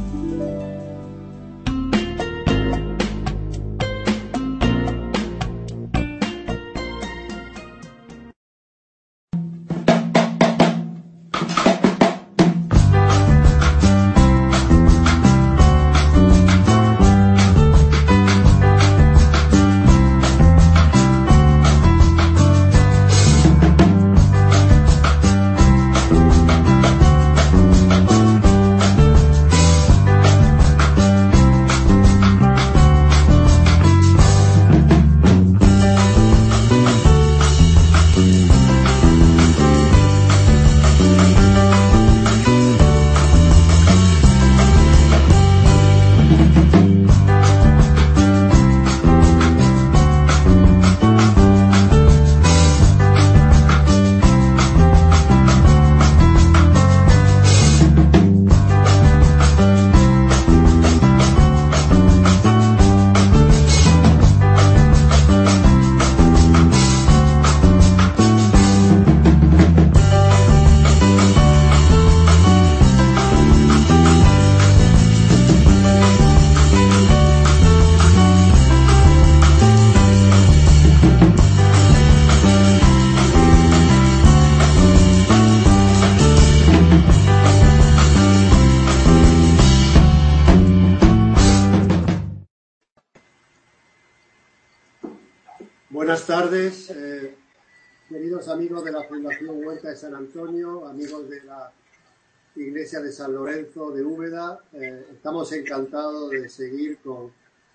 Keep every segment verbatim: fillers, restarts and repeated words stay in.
Buenas tardes, eh, queridos amigos de la Fundación Huerta de San Antonio, amigos de la Iglesia de San Lorenzo de Úbeda. Eh, estamos encantados de seguir con,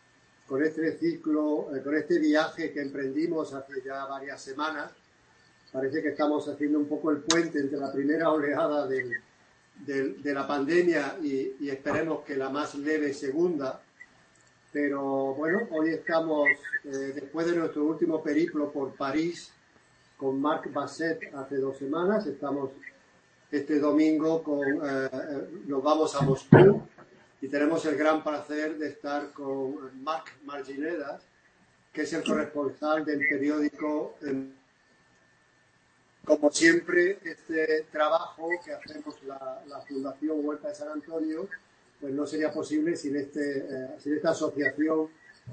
con este ciclo, eh, con este viaje que emprendimos hace ya varias semanas. Parece que estamos haciendo un poco el puente entre la primera oleada del, del, de la pandemia y, y esperemos que la más leve segunda. Pero bueno, hoy estamos, eh, después de nuestro último periplo por París con Marc Basset hace dos semanas, estamos este domingo, con, eh, nos vamos a Moscú y tenemos el gran placer de estar con Marc Marginedas, que es el corresponsal del periódico. En, como siempre, este trabajo que hacemos la, la Fundación Huerta de San Antonio pues no sería posible sin, este, eh, sin esta asociación,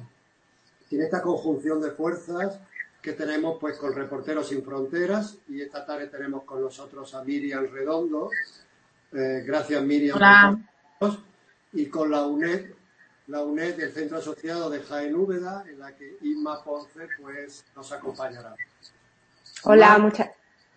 sin esta conjunción de fuerzas que tenemos pues con Reporteros Sin Fronteras, y esta tarde tenemos con nosotros a Miriam Redondo. Eh, gracias, Miriam. Hola. Por y con la UNED, la UNED del Centro Asociado de Jaén Úbeda, en la que Inma Ponce pues nos acompañará. Hola, muchas.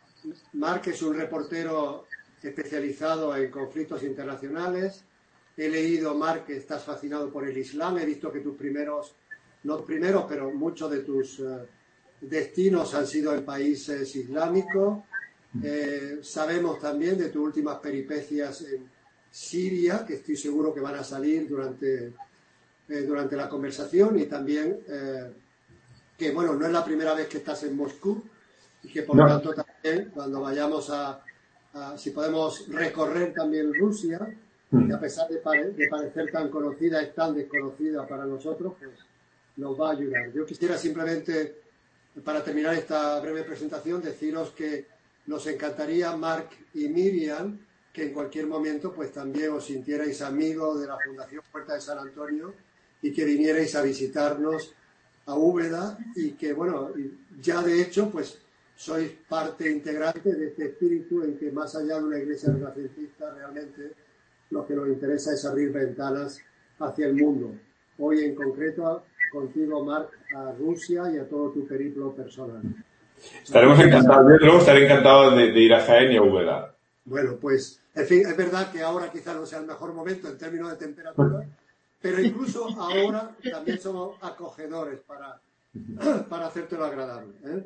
Marc es un reportero especializado en conflictos internacionales. He leído, Marc, que estás fascinado por el Islam. He visto que tus primeros, no primeros, pero muchos de tus uh, destinos han sido en países islámicos. Eh, sabemos también de tus últimas peripecias en Siria, que estoy seguro que van a salir durante, eh, durante la conversación, y también eh, que, bueno, no es la primera vez que estás en Moscú y que, por lo no. tanto, también cuando vayamos a, a, si podemos recorrer también Rusia, que a pesar de, pare de parecer tan conocida, es tan desconocida para nosotros, pues nos va a ayudar. Yo quisiera simplemente, para terminar esta breve presentación, deciros que nos encantaría, Marc y Miriam, que en cualquier momento pues también os sintierais amigos de la Fundación Huerta de San Antonio y que vinierais a visitarnos a Úbeda, y que, bueno, ya de hecho pues sois parte integrante de este espíritu en que, más allá de una iglesia renacentista, realmente lo que nos interesa es abrir ventanas hacia el mundo. Hoy en concreto, contigo, Marc, a Rusia y a todo tu periplo personal. Estaremos encantados, yo luego estaré encantado de, de ir a Jaén y a Úbeda. Bueno, pues, en fin, es verdad que ahora quizás no sea el mejor momento en términos de temperatura, pero incluso ahora también somos acogedores para, para hacértelo agradable, ¿eh?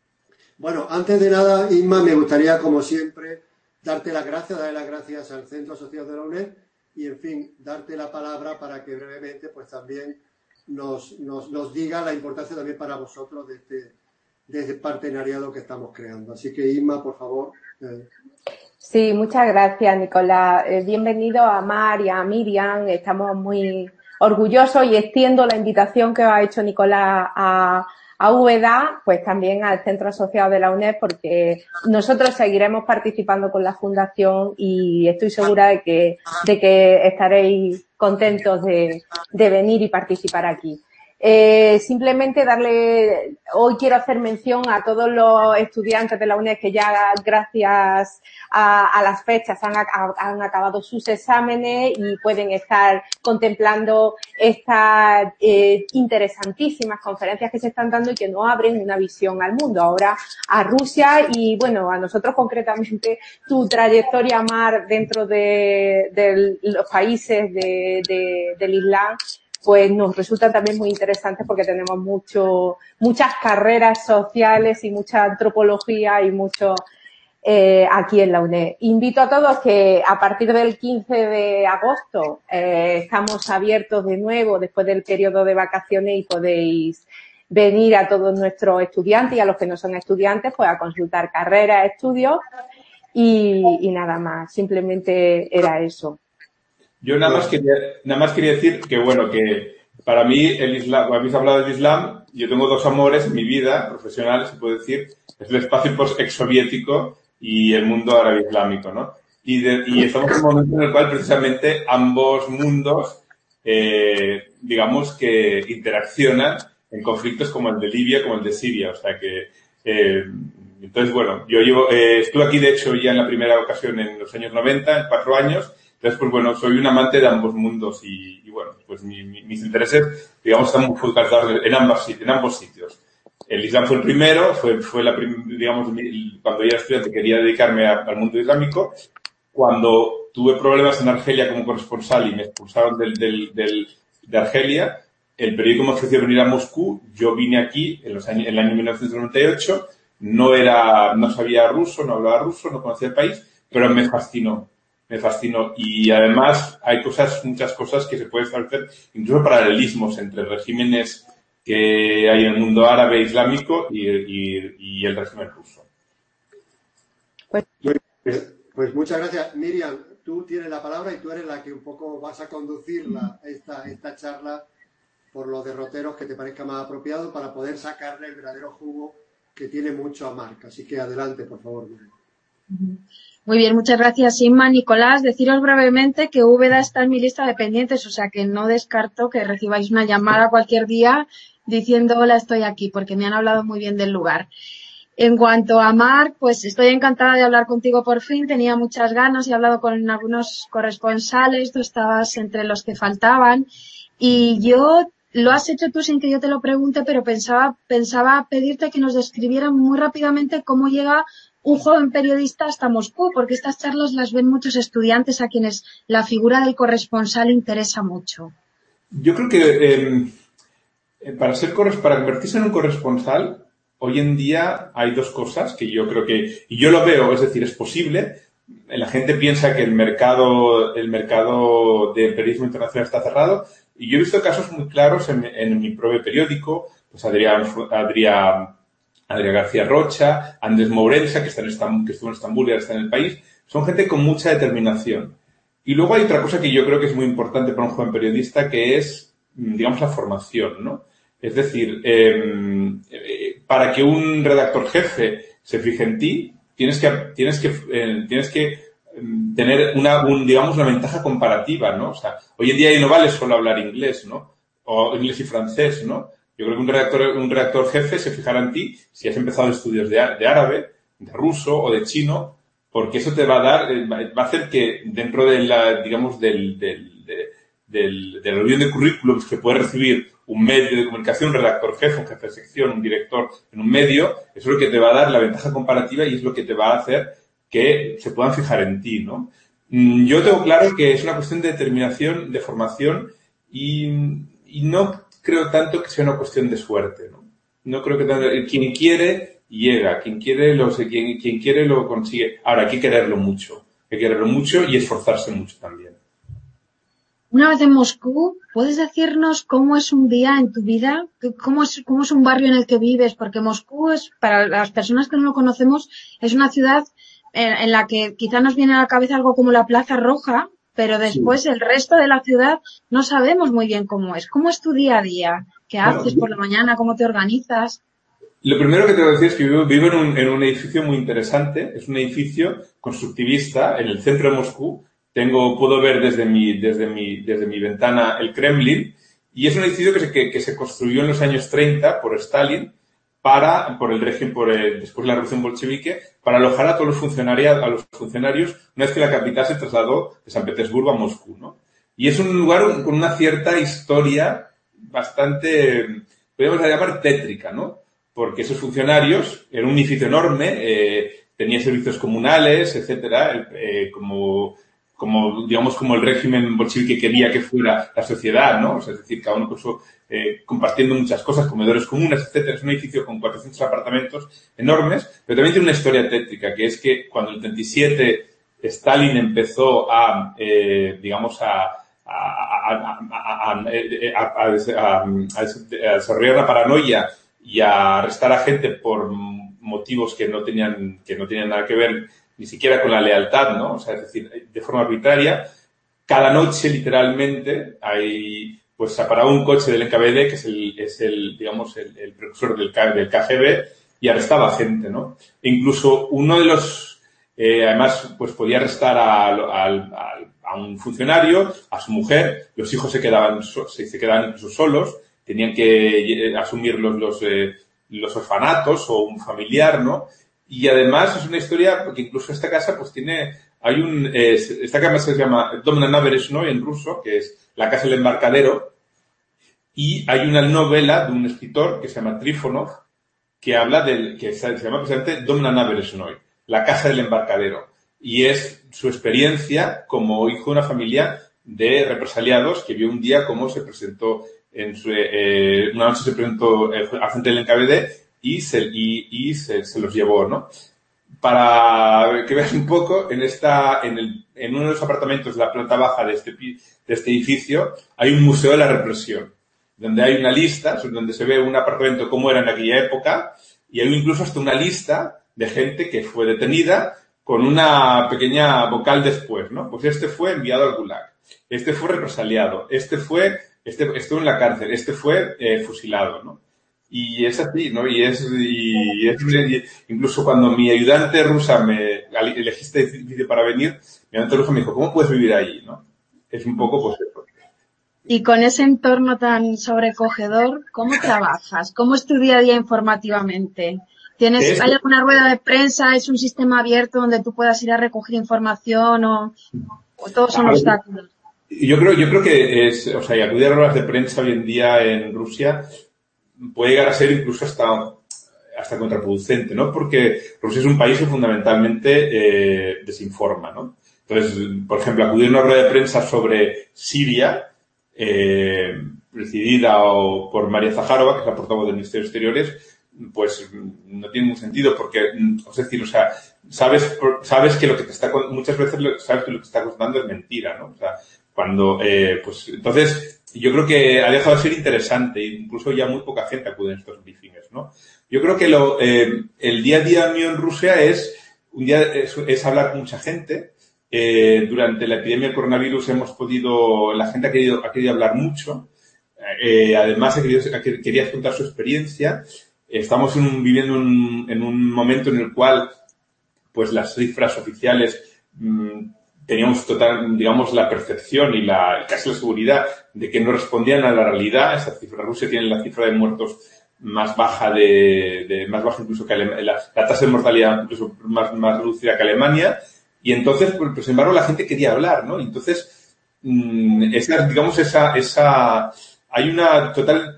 Bueno, antes de nada, Inma, me gustaría, como siempre, darte las gracias, darle las gracias al Centro Asociado de la UNED y, en fin, darte la palabra para que brevemente pues también nos, nos, nos diga la importancia también para vosotros de este, de este partenariado que estamos creando. Así que, Inma, por favor. Eh. Sí, muchas gracias, Nicolás. Eh, bienvenido a Mar y a Miriam. Estamos muy orgullosos y extiendo la invitación que os ha hecho Nicolás a a Úbeda, pues también al Centro Asociado de la UNED, porque nosotros seguiremos participando con la Fundación y estoy segura de que, de que estaréis contentos de, de venir y participar aquí. Eh, simplemente darle, hoy quiero hacer mención a todos los estudiantes de la UNED que ya gracias a, a las fechas han, a, han acabado sus exámenes y pueden estar contemplando estas eh, interesantísimas conferencias que se están dando y que nos abren una visión al mundo. Ahora a Rusia y, bueno, a nosotros concretamente, tu trayectoria, Mar, dentro de, de los países de, de, del Islam, pues nos resulta también muy interesante porque tenemos mucho, muchas carreras sociales y mucha antropología y mucho eh, aquí en la UNED. Invito a todos que a partir del quince de agosto eh, estamos abiertos de nuevo después del periodo de vacaciones y podéis venir a todos nuestros estudiantes y a los que no son estudiantes pues a consultar carreras, estudios y, y nada más. Simplemente era eso. Yo nada más quería, nada más quería decir que, bueno, que para mí el Islam, habéis hablado del Islam, yo tengo dos amores en mi vida profesional, se puede decir, es el espacio post-exsoviético y el mundo árabe islámico, ¿no? Y, de, y estamos en un momento en el cual precisamente ambos mundos, eh, digamos que interaccionan en conflictos como el de Libia, como el de Siria, o sea que, eh, entonces, bueno, yo llevo, eh, estuve aquí de hecho ya en la primera ocasión en los años noventa, en cuatro años. Entonces, pues bueno, soy un amante de ambos mundos y, y bueno, pues mi, mi, mis intereses, digamos, están muy focalizados en ambos, en ambos sitios. El Islam fue el primero, fue, fue la prim, digamos, mi, cuando yo era estudiante quería dedicarme a, al mundo islámico. Cuando tuve problemas en Argelia como corresponsal y me expulsaron del, del, del, de Argelia, el periódico me ofreció venir a Moscú. Yo vine aquí en, los años, en el año mil novecientos noventa y ocho, no era, no sabía ruso, no hablaba ruso, no conocía el país, pero me fascinó. Me fascinó. Y además hay cosas, muchas cosas que se pueden establecer, incluso paralelismos entre regímenes que hay en el mundo árabe islámico y, y, y el régimen ruso. Pues, pues muchas gracias. Miriam, tú tienes la palabra y tú eres la que un poco vas a conducir la, esta, esta charla por los derroteros que te parezca más apropiado para poder sacarle el verdadero jugo que tiene mucho a Marc. Así que adelante, por favor, Miriam. Muy bien, muchas gracias, Inma. Nicolás, deciros brevemente que Úbeda está en mi lista de pendientes, o sea que no descarto que recibáis una llamada cualquier día diciendo hola, estoy aquí, porque me han hablado muy bien del lugar. En cuanto a Marc, pues estoy encantada de hablar contigo por fin, tenía muchas ganas y he hablado con algunos corresponsales, tú estabas entre los que faltaban y yo, lo has hecho tú sin que yo te lo pregunte, pero pensaba, pensaba pedirte que nos describieran muy rápidamente cómo llega un joven periodista hasta Moscú, porque estas charlas las ven muchos estudiantes a quienes la figura del corresponsal interesa mucho. Yo creo que eh, para ser para convertirse en un corresponsal, hoy en día hay dos cosas que yo creo que, y yo lo veo, es decir, es posible. La gente piensa que el mercado, el mercado del periodismo internacional está cerrado, y yo he visto casos muy claros en, en mi propio periódico, pues Adrián, Adrián Adrián García Rocha, Andrés Mourensa, que está en Estambul, que estuvo en Estambul y ahora está en el país. Son gente con mucha determinación. Y luego hay otra cosa que yo creo que es muy importante para un joven periodista, que es, digamos, la formación, ¿no? Es decir, eh, eh, para que un redactor jefe se fije en ti, tienes que, tienes que, eh, tienes que eh, tener una, un, digamos, una ventaja comparativa, ¿no? O sea, hoy en día ya no vale solo hablar inglés, ¿no? O inglés y francés, ¿no? Yo creo que un redactor, un redactor jefe se fijará en ti si has empezado estudios de, de árabe, de ruso o de chino, porque eso te va a dar, va a hacer que dentro de la, digamos, del, del, de, del, de la reunión de currículums que puede recibir un medio de comunicación, un redactor jefe, un jefe de sección, un director en un medio, eso es lo que te va a dar la ventaja comparativa y es lo que te va a hacer que se puedan fijar en ti, ¿no? Yo tengo claro que es una cuestión de determinación, de formación y, y no creo tanto que sea una cuestión de suerte, ¿no? No creo que tanto, quien quiere llega, quien quiere lo quien, quien quiere lo consigue. Ahora hay que quererlo mucho, hay que quererlo mucho y esforzarse mucho también. Una vez en Moscú, ¿puedes decirnos cómo es un día en tu vida? ¿Cómo es, cómo es un barrio en el que vives? Porque Moscú es, para las personas que no lo conocemos, es una ciudad en, en la que quizá nos viene a la cabeza algo como la Plaza Roja, pero después sí. El resto de la ciudad no sabemos muy bien cómo es. ¿Cómo es tu día a día? ¿Qué bueno, haces por la mañana? ¿Cómo te organizas? Lo primero que te voy a decir es que vivo, vivo en, un, en un edificio muy interesante. Es un edificio constructivista en el centro de Moscú tengo, puedo ver desde mi, desde mi, desde mi ventana el Kremlin, y es un edificio que se, que, que se construyó en los años treinta por Stalin para, por el régimen, por el, después de la revolución bolchevique, para alojar a todos los funcionarios, a los funcionarios, una vez que la capital se trasladó de San Petersburgo a Moscú, ¿no? Y es un lugar con una cierta historia bastante, podríamos llamar tétrica, ¿no? Porque esos funcionarios, era un edificio enorme, eh, tenía servicios comunales, etcétera, eh, como, como, digamos, como el régimen bolchevique quería que fuera la sociedad, ¿no? O sea, es decir, cada uno puso, eh, compartiendo muchas cosas, comedores comunes, etcétera. Es un edificio con cuatrocientos apartamentos enormes, pero también tiene una historia tétrica, que es que cuando en el treinta y siete Stalin empezó a, eh, digamos, a, a, a, a, a, a, a, a desarrollar la paranoia y a arrestar a gente por motivos que no tenían, que no tenían nada que ver ni siquiera con la lealtad, ¿no? O sea, es decir, de forma arbitraria, cada noche, literalmente, hay, pues se ha parado un coche del N K V D, que es el, es el, digamos, el, el precursor del, del K G B, y arrestaba gente, ¿no? E incluso uno de los, eh, además, pues podía arrestar a, a, a, a un funcionario, a su mujer, los hijos se quedaban, se, se quedaban incluso solos, tenían que asumir los, los, eh, los orfanatos o un familiar, ¿no? Y además es una historia, porque incluso esta casa pues tiene, hay un, eh, esta casa se llama Dom na Naberezhnoye en ruso, que es la casa del embarcadero, y hay una novela de un escritor que se llama Trifonov, que habla del, que se llama precisamente Dom na Naberezhnoye, la casa del embarcadero, y es su experiencia como hijo de una familia de represaliados que vio un día cómo se presentó en su, eh, una noche se presentó al frente del N K V D y se, y, y se, se los llevó, ¿no? Para que veas un poco, en esta, en el, en uno de los apartamentos de la planta baja de este, de este edificio, hay un museo de la represión, donde hay una lista, donde se ve un apartamento como era en aquella época, y hay incluso hasta una lista de gente que fue detenida con una pequeña vocal después, ¿no? Pues este fue enviado al Gulag, este fue represaliado, este fue, este estuvo en la cárcel, este fue eh, fusilado, ¿no? Y es así, ¿no? Y es, y es, y incluso cuando mi ayudante rusa me elegiste edificio para venir, mi ayudante rusa me dijo, ¿cómo puedes vivir ahí, no? Es un poco, pues, eso. Y con ese entorno tan sobrecogedor, ¿cómo trabajas? ¿Cómo es tu día a día informativamente? ¿Tienes, Es, ¿Hay alguna rueda de prensa? ¿Es un sistema abierto donde tú puedas ir a recoger información o, o todos son obstáculos? Yo creo, yo creo que es, o sea, y acudir a ruedas de prensa hoy en día en Rusia puede llegar a ser incluso hasta, hasta contraproducente, ¿no? Porque Rusia es un país que fundamentalmente eh, desinforma, ¿no? Entonces, por ejemplo, acudir a una rueda de prensa sobre Siria, eh, presidida o por María Zaharova, que es la portavoz del Ministerio de Exteriores, pues no tiene ningún sentido porque, es decir, o sea, sabes, sabes que lo que te está, muchas veces sabes que lo que te está contando es mentira, ¿no? O sea, cuando, eh, pues, entonces, yo creo que ha dejado de ser interesante, incluso ya muy poca gente acude en estos briefings, ¿no? Yo creo que lo, eh, el día a día mío en Rusia es, un día, es, es hablar con mucha gente. Eh, durante la epidemia del coronavirus hemos podido, la gente ha querido, ha querido hablar mucho. Eh, además, ha querido, ha, quería contar su experiencia. Estamos en un, viviendo un, en un momento en el cual, pues, las cifras oficiales, mmm, teníamos total, digamos, la percepción y la, casi la seguridad de que no respondían a la realidad. Esa cifra, Rusia tiene la cifra de muertos más baja de, de más baja incluso que Alemania, la, la tasa de mortalidad incluso más, más reducida que Alemania. Y entonces, pues, pues, sin embargo, la gente quería hablar, ¿no? Y entonces, mmm, esa, digamos, esa, esa, hay una total,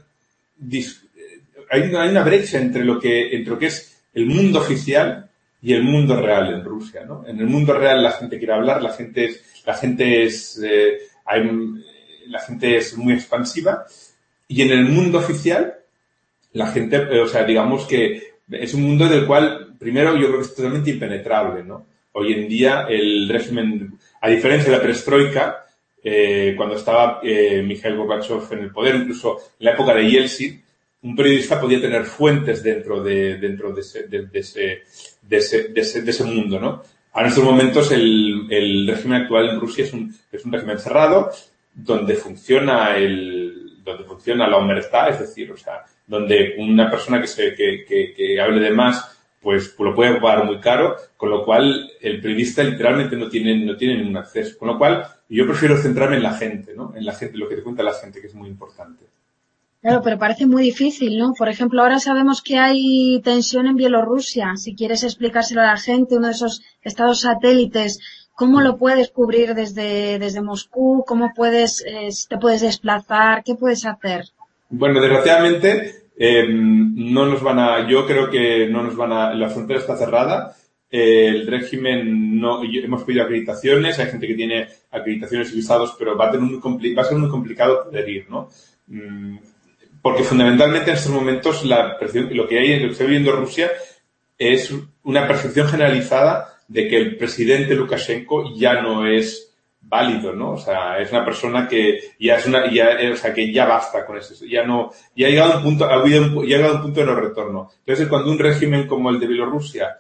hay una, hay una brecha entre lo que, entre lo que es el mundo oficial y el mundo real en Rusia, ¿no? En el mundo real la gente quiere hablar, la gente es, la gente es, eh, hay, la gente es muy expansiva, y en el mundo oficial la gente, eh, o sea, digamos que es un mundo del cual, primero, yo creo que es totalmente impenetrable, ¿no? Hoy en día el régimen, a diferencia de la perestroika, eh, cuando estaba eh, Mikhail Gorbachev en el poder, incluso en la época de Yeltsin, un periodista podía tener fuentes dentro de, dentro de ese, de, de ese, de ese, de ese, de ese mundo, ¿no? Ahora en estos momentos el, el régimen actual en Rusia es un, es un régimen cerrado, donde funciona el, donde funciona la omertá, es decir, o sea, donde una persona que se, que, que, que hable de más, pues lo puede pagar muy caro, con lo cual el periodista literalmente no tiene, no tiene ningún acceso. Con lo cual yo prefiero centrarme en la gente, ¿no? En la gente, lo que te cuenta la gente, que es muy importante. Claro, pero parece muy difícil, ¿no? Por ejemplo, ahora sabemos que hay tensión en Bielorrusia. Si quieres explicárselo a la gente, uno de esos estados satélites, ¿cómo lo puedes cubrir desde, desde Moscú? ¿Cómo puedes, eh, te puedes desplazar? ¿Qué puedes hacer? Bueno, desgraciadamente, eh, no nos van a, yo creo que no nos van a, la frontera está cerrada. Eh, el régimen no, hemos pedido acreditaciones, hay gente que tiene acreditaciones y visados, pero va a tener muy compli- va a ser muy complicado poder ir, ¿no? Mm, porque fundamentalmente en estos momentos la percepción, lo que hay, lo que está viviendo Rusia es una percepción generalizada de que el presidente Lukashenko ya no es válido, ¿no? O sea, es una persona que ya es una, ya, o sea, que ya basta con eso, ya no, ya ha llegado a un punto, ha habido un, ya ha llegado a un punto de no retorno. Entonces, cuando un régimen como el de Bielorrusia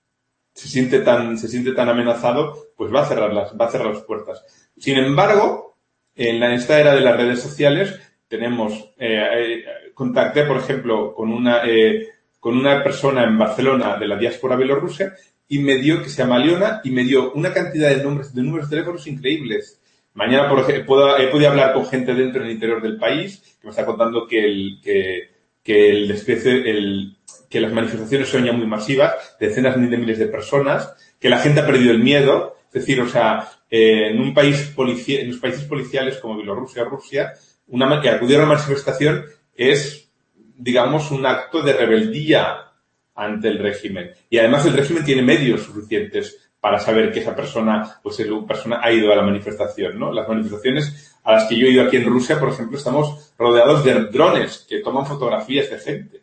se siente tan, se siente tan amenazado, pues va a cerrar las, va a cerrar las puertas. Sin embargo, en la, en esta era de las redes sociales, tenemos, eh, eh, contacté, por ejemplo, con una, eh, con una persona en Barcelona de la diáspora bielorrusa y me dio, que se llama Leona, y me dio una cantidad de nombres, de números de teléfonos increíbles. Mañana, por ejemplo, puedo, he podido hablar con gente dentro del interior del país que me está contando que el, que, que el despliegue, el, que las manifestaciones son ya muy masivas, decenas de miles de personas, que la gente ha perdido el miedo. Es decir, o sea, eh, en un país polici- en los países policiales como Bielorrusia o Rusia, una, que acudir a una manifestación es, digamos, un acto de rebeldía ante el régimen. Y además el régimen tiene medios suficientes para saber que esa persona, pues esa persona ha ido a la manifestación, ¿no? Las manifestaciones a las que yo he ido aquí en Rusia, por ejemplo, estamos rodeados de drones que toman fotografías de gente.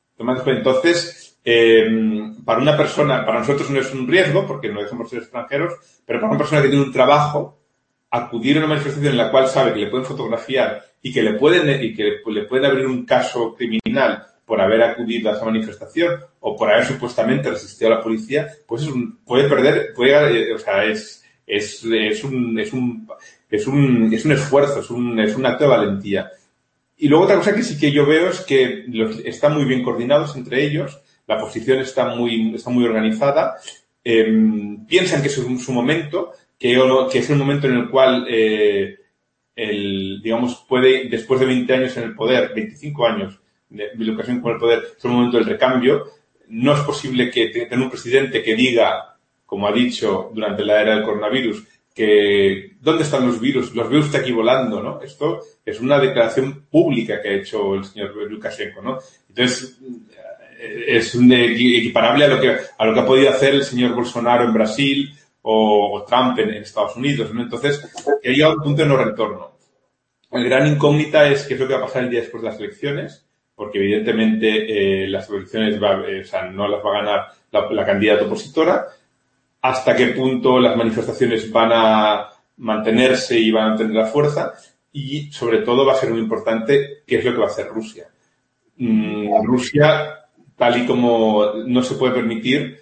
Entonces, eh, para una persona, para nosotros no es un riesgo, porque no dejamos ser extranjeros, pero para una persona que tiene un trabajo, acudir a una manifestación en la cual sabe que le pueden fotografiar y que le pueden, y que le pueden abrir un caso criminal por haber acudido a esa manifestación o por haber supuestamente resistido a la policía, pues es un, puede perder, puede, o sea, es, es, es un, es un, es un, es un esfuerzo, es un, es un acto de valentía. Y luego otra cosa que sí que yo veo es que los, están muy bien coordinados entre ellos, la posición está muy, está muy organizada, eh, piensan que es su, su momento, que, que es el momento en el cual, eh, el, digamos, puede, después de veinte años en el poder, veinticinco años de Lukashenko con el poder, es el momento del recambio. No es posible que tenga un presidente que diga, como ha dicho durante la era del coronavirus, que ¿dónde están los virus? Los virus están aquí volando, ¿no? Esto es una declaración pública que ha hecho el señor Lukashenko, ¿no? Entonces, es un equiparable a lo que, a lo que ha podido hacer el señor Bolsonaro en Brasil o, o Trump en, en Estados Unidos, ¿no? Entonces, ha llegado a un punto de no retorno. El gran incógnita es qué es lo que va a pasar el día después de las elecciones, porque evidentemente eh, las elecciones va, eh, o sea, no las va a ganar la, la candidata opositora. Hasta qué punto las manifestaciones van a mantenerse y van a tener la fuerza. Y, sobre todo, va a ser muy importante qué es lo que va a hacer Rusia. Mm, Rusia, tal y como no se puede permitir,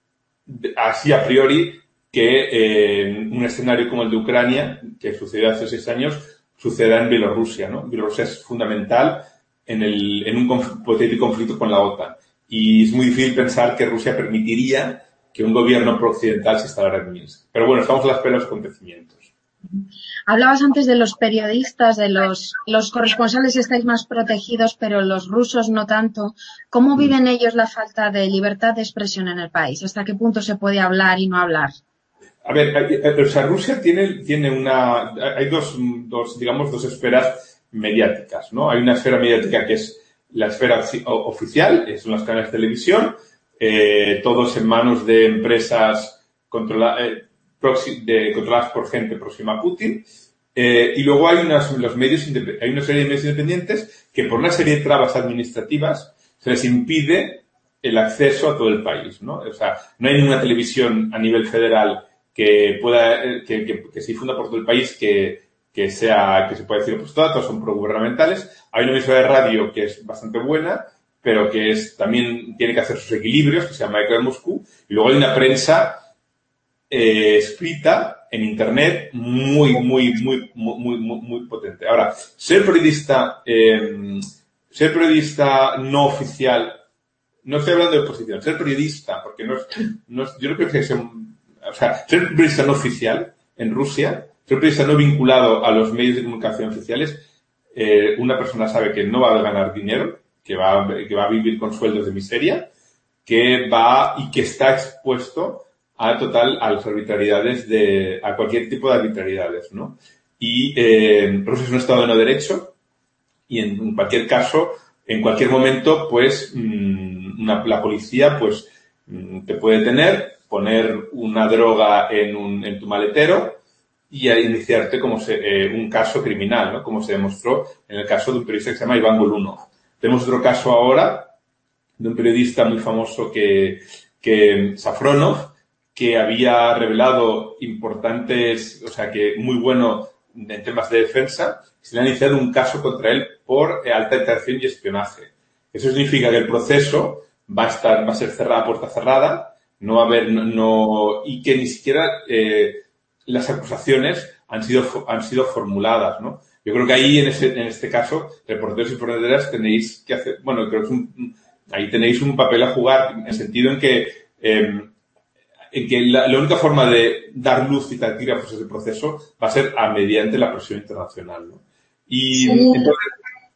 así a priori, que eh, un escenario como el de Ucrania, que sucedió hace seis años, suceda en Bielorrusia, ¿no? Bielorrusia es fundamental en, el, en un conf- hipotético conflicto con la OTAN. Y es muy difícil pensar que Rusia permitiría que un gobierno prooccidental se instalara en Minsk. Pero bueno, estamos a la espera de los acontecimientos. Hablabas antes de los periodistas, de los, los corresponsales estáis más protegidos, pero los rusos no tanto. ¿Cómo viven ellos la falta de libertad de expresión en el país? ¿Hasta qué punto se puede hablar y no hablar? A ver, o sea, Rusia tiene, tiene una, hay dos, dos, digamos, dos esferas mediáticas, ¿no? Hay una esfera mediática que es la esfera oficial, son las canales de televisión, eh, todos en manos de empresas controla, eh, proxi, de, controladas por gente próxima a Putin, eh, y luego hay unas, los medios, hay una serie de medios independientes que por una serie de trabas administrativas se les impide el acceso a todo el país, ¿no? O sea, no hay ninguna televisión a nivel federal que pueda, que, que, que se difunda por todo el país, que, que sea, que se pueda decir, pues todas, todas son progubernamentales. Hay una emisora de radio que es bastante buena, pero que es, también tiene que hacer sus equilibrios, que se llama Eco de Moscú. Y luego hay una prensa, eh, escrita en internet muy, muy, muy, muy, muy, muy potente. Ahora, ser periodista, eh, ser periodista no oficial no estoy hablando de oposición, ser periodista, porque no es, no es, yo no creo que sea, o sea, ser periodista no oficial en Rusia, ser periodista no vinculado a los medios de comunicación oficiales, eh, una persona sabe que no va a ganar dinero, que va, que va a vivir con sueldos de miseria, que va y que está expuesto a total, a las arbitrariedades de, a cualquier tipo de arbitrariedades, ¿no? Y, eh, Rusia es un Estado de no derecho y en, en cualquier caso, en cualquier momento, pues, mmm, una, la policía, pues, mmm, te puede detener, poner una droga en un, en tu maletero y a iniciarte como se, eh, un caso criminal, ¿no? Como se demostró en el caso de un periodista que se llama Iván Golunov. Tenemos otro caso ahora de un periodista muy famoso que, que, Safronov, que había revelado importantes, o sea, que muy bueno en temas de defensa, se le ha iniciado un caso contra él por eh, alta interacción y espionaje. Eso significa que el proceso va a estar, va a ser cerrada a puerta cerrada, no va a haber, no, no y que ni siquiera eh, las acusaciones han sido, han sido formuladas, ¿no? Yo creo que ahí, en ese, en este caso, reporteros y reporteras tenéis que hacer, bueno, creo que es un, ahí tenéis un papel a jugar, en el sentido en que, eh, en que la, la única forma de dar luz y taquígrafos a ese proceso va a ser a mediante la presión internacional, ¿no? Y Sí. entonces,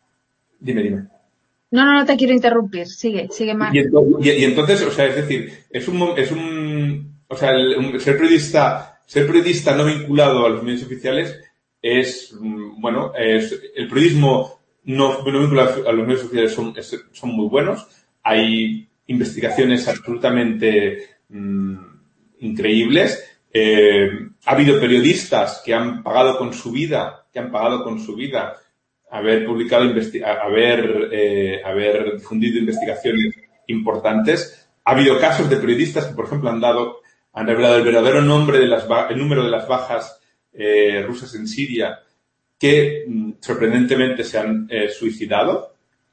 dime, dime. No, no, no te quiero interrumpir. Sigue, sigue más. Y, y, y entonces, o sea, es decir, es un, es un, o sea, el, un, ser periodista, ser periodista no vinculado a los medios oficiales es, bueno, es, el periodismo no, no vinculado a los medios oficiales son, es, son muy buenos. Hay investigaciones absolutamente mmm, increíbles. Eh, ha habido periodistas que han pagado con su vida, que han pagado con su vida haber publicado, investi- haber, eh, haber difundido investigaciones importantes. Ha habido casos de periodistas que, por ejemplo, han dado, han revelado el verdadero nombre de las, el número de las bajas eh, rusas en Siria, que mm, sorprendentemente se han eh, suicidado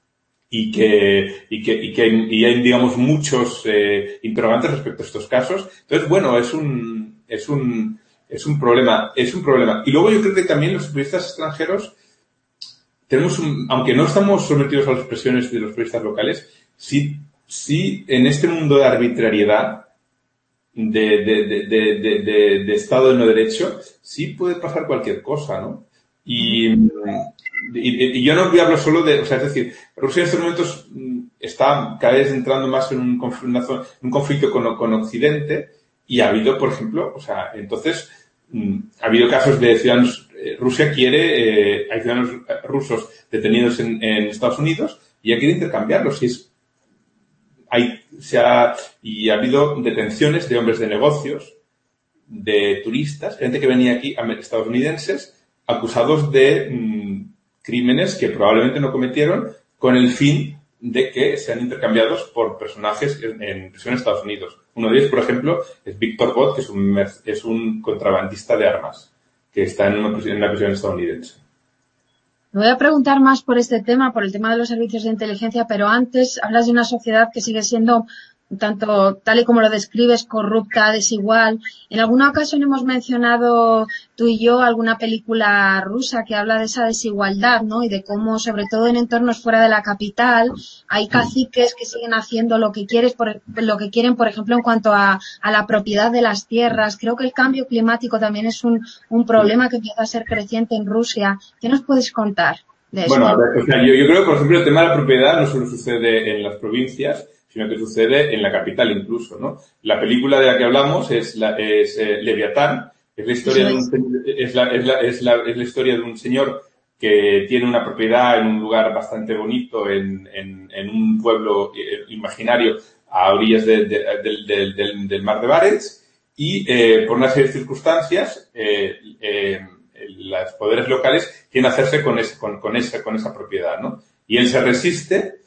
y que, y que, y que y hay, digamos, muchos eh, interrogantes respecto a estos casos. Entonces, bueno, es un, es un, es un problema, es un problema. Y luego yo creo que también los periodistas extranjeros tenemos un, aunque no estamos sometidos a las presiones de los periodistas locales, sí, sí, en este mundo de arbitrariedad, de, de, de, de, de, de, de Estado de no derecho, sí puede pasar cualquier cosa, ¿no? Y, y, y yo no hablo solo de, o sea, es decir, Rusia en estos momentos está cada vez entrando más en un conflicto, un conflicto con, con Occidente, y ha habido, por ejemplo, o sea, entonces, ha habido casos de ciudadanos. Rusia quiere, eh, hay ciudadanos rusos detenidos en, en Estados Unidos y ya quiere intercambiarlos. Y es, hay, se ha, y ha habido detenciones de hombres de negocios, de turistas, gente que venía aquí, estadounidenses, acusados de mmm, crímenes que probablemente no cometieron, con el fin de que sean intercambiados por personajes en, en prisión en Estados Unidos. Uno de ellos, por ejemplo, es Víctor Bot, que es un, es un contrabandista de armas, que está en una prisión, en una prisión estadounidense. Me voy a preguntar más por este tema, por el tema de los servicios de inteligencia, pero antes hablas de una sociedad que sigue siendo, tanto tal y como lo describes, corrupta, desigual. En alguna ocasión hemos mencionado tú y yo alguna película rusa que habla de esa desigualdad, ¿no? Y de cómo, sobre todo en entornos fuera de la capital, hay caciques que siguen haciendo lo que quieres, por, lo que quieren, por ejemplo, en cuanto a, a la propiedad de las tierras. Creo que el cambio climático también es un, un problema que empieza a ser creciente en Rusia. ¿Qué nos puedes contar de eso? Bueno, a ver, o sea, yo, yo creo que, por ejemplo, el tema de la propiedad no solo sucede en las provincias, sino que sucede en la capital incluso, ¿no? La película de la que hablamos es, la, es eh, Leviatán, es la historia de un, es la, es la, es la, es la historia de un señor que tiene una propiedad en un lugar bastante bonito, en, en, en un pueblo eh, imaginario a orillas de, de, de, de, de, del mar de Barents, y eh, por una serie de circunstancias eh, eh, los poderes locales quieren hacerse con, ese, con, con, esa, con esa propiedad, ¿no? Y él se resiste.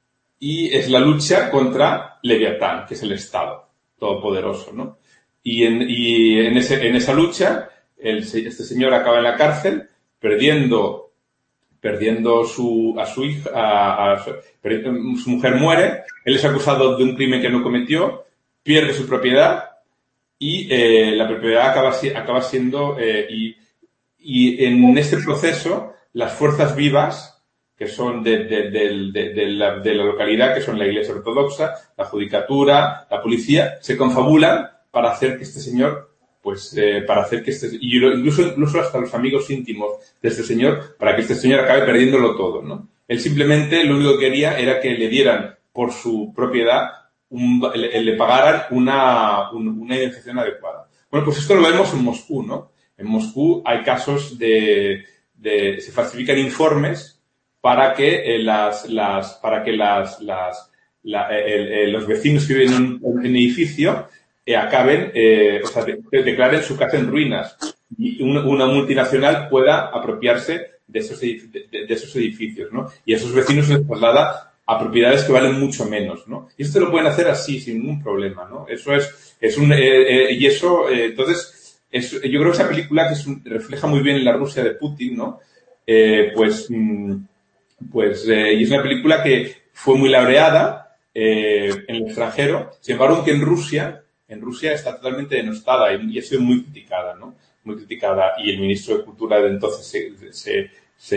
Y es la lucha contra Leviatán, que es el Estado todopoderoso, ¿no? Y en, y en, ese, en esa lucha, el, este señor acaba en la cárcel, perdiendo, perdiendo su, a su hija, a, a su, su mujer muere, él es acusado de un crimen que no cometió, pierde su propiedad, y eh, la propiedad acaba, acaba siendo, eh, y, y en este proceso, las fuerzas vivas que son de, de, de, de, de, la, de la localidad, que son la Iglesia Ortodoxa, la Judicatura, la policía, se confabulan para hacer que este señor, pues, eh, para hacer que este, y incluso, incluso hasta los amigos íntimos de este señor, para que este señor acabe perdiéndolo todo, ¿no? Él simplemente lo único que quería era que le dieran por su propiedad, un, le, le pagaran una, un, una indemnización adecuada. Bueno, pues esto lo vemos en Moscú, ¿no? En Moscú hay casos de, de se falsifican informes para que eh, las, las, para que las, las, la, el, el, los vecinos que viven en un, en edificio eh, acaben, eh, o sea, de, de, declaren su casa en ruinas y una, una multinacional pueda apropiarse de esos, de, de, de esos edificios, ¿no? Y a esos vecinos se les traslada a propiedades que valen mucho menos, ¿no? Y esto lo pueden hacer así, sin ningún problema, ¿no? Eso es, es un, eh, eh, y eso, eh, entonces, es, yo creo que esa película que es un, refleja muy bien la Rusia de Putin, ¿no? Eh, pues, mm, Pues, eh, y es una película que fue muy laureada eh, en el extranjero. Sin embargo, que en Rusia, en Rusia está totalmente denostada y, y ha sido muy criticada, ¿no? Muy criticada. Y el ministro de Cultura de entonces se, se,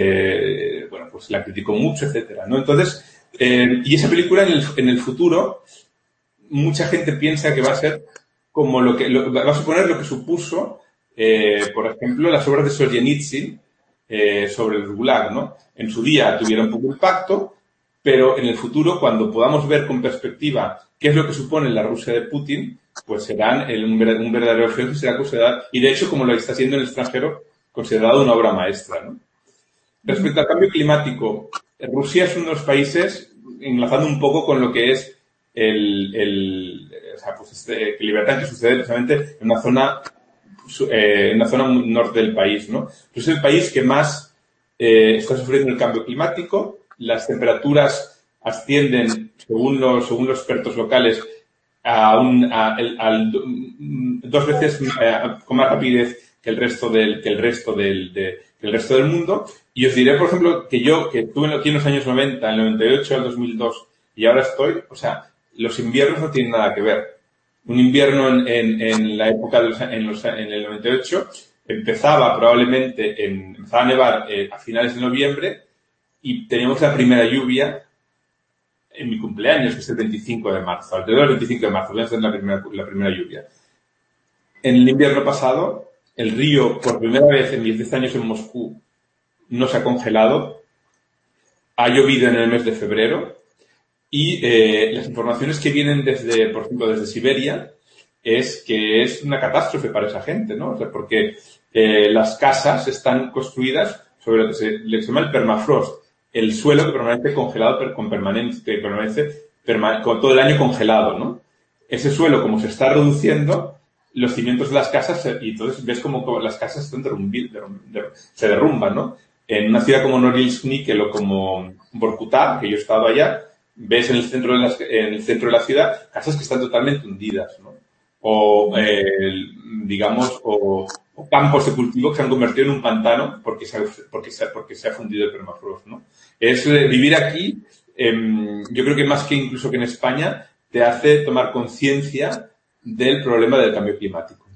se bueno, pues la criticó mucho, etcétera, ¿no? Entonces, eh, y esa película en el, en el futuro, mucha gente piensa que va a ser como lo que, lo, va a suponer lo que supuso, eh, por ejemplo, las obras de Solzhenitsyn, Eh, sobre el Gulag, ¿no? En su día tuvieron poco impacto, pero en el futuro, cuando podamos ver con perspectiva qué es lo que supone la Rusia de Putin, pues serán el, un, un verdadero ejemplo y será considerado, y de hecho, como lo está haciendo en el extranjero, considerado una obra maestra, ¿no? Respecto al cambio climático, Rusia es uno de los países, enlazando un poco con lo que es el, el o sea, pues este, libertad que sucede precisamente en una zona Eh, en la zona norte del país, ¿no? Es el país que más eh, está sufriendo el cambio climático. Las temperaturas ascienden, según los, según los expertos locales, a, un, a, a, a dos veces eh, con más rapidez que el resto del que el resto del de, que el resto del mundo. Y os diré, por ejemplo, que yo que estuve aquí en los años noventa, el noventa y ocho al dos mil dos y ahora estoy, o sea, los inviernos no tienen nada que ver. Un invierno en, en, en la época de los, en, los, en el noventa y ocho empezaba probablemente en, empezaba a nevar eh, a finales de noviembre y teníamos la primera lluvia en mi cumpleaños, que es el veinticinco de marzo, alrededor del veinticinco de marzo, voy a hacer la primera, la primera lluvia. En el invierno pasado, el río, por primera vez en mis diez años en Moscú, no se ha congelado, ha llovido en el mes de febrero. Y eh, las informaciones que vienen desde, por ejemplo, desde Siberia, es que es una catástrofe para esa gente, ¿no? O sea, porque eh, las casas están construidas sobre lo que se le llama el permafrost, el suelo que permanece congelado, per, con permanente, que permanece perma, con todo el año congelado, ¿no? Ese suelo, como se está reduciendo, los cimientos de las casas, y entonces ves como, como las casas están derrumbi, derrum, derrum, se derrumban, ¿no? En una ciudad como Norilsk Níquel o como Vorkuta, que yo he estado allá, ves en el centro de la, en el centro de la ciudad casas que están totalmente hundidas, ¿no? O, eh, digamos, o, o campos de cultivo que se han convertido en un pantano porque se ha, porque se ha, porque se ha fundido el permafrost, ¿no? Es eh, vivir aquí, eh, yo creo que más que incluso que en España, te hace tomar conciencia del problema del cambio climático.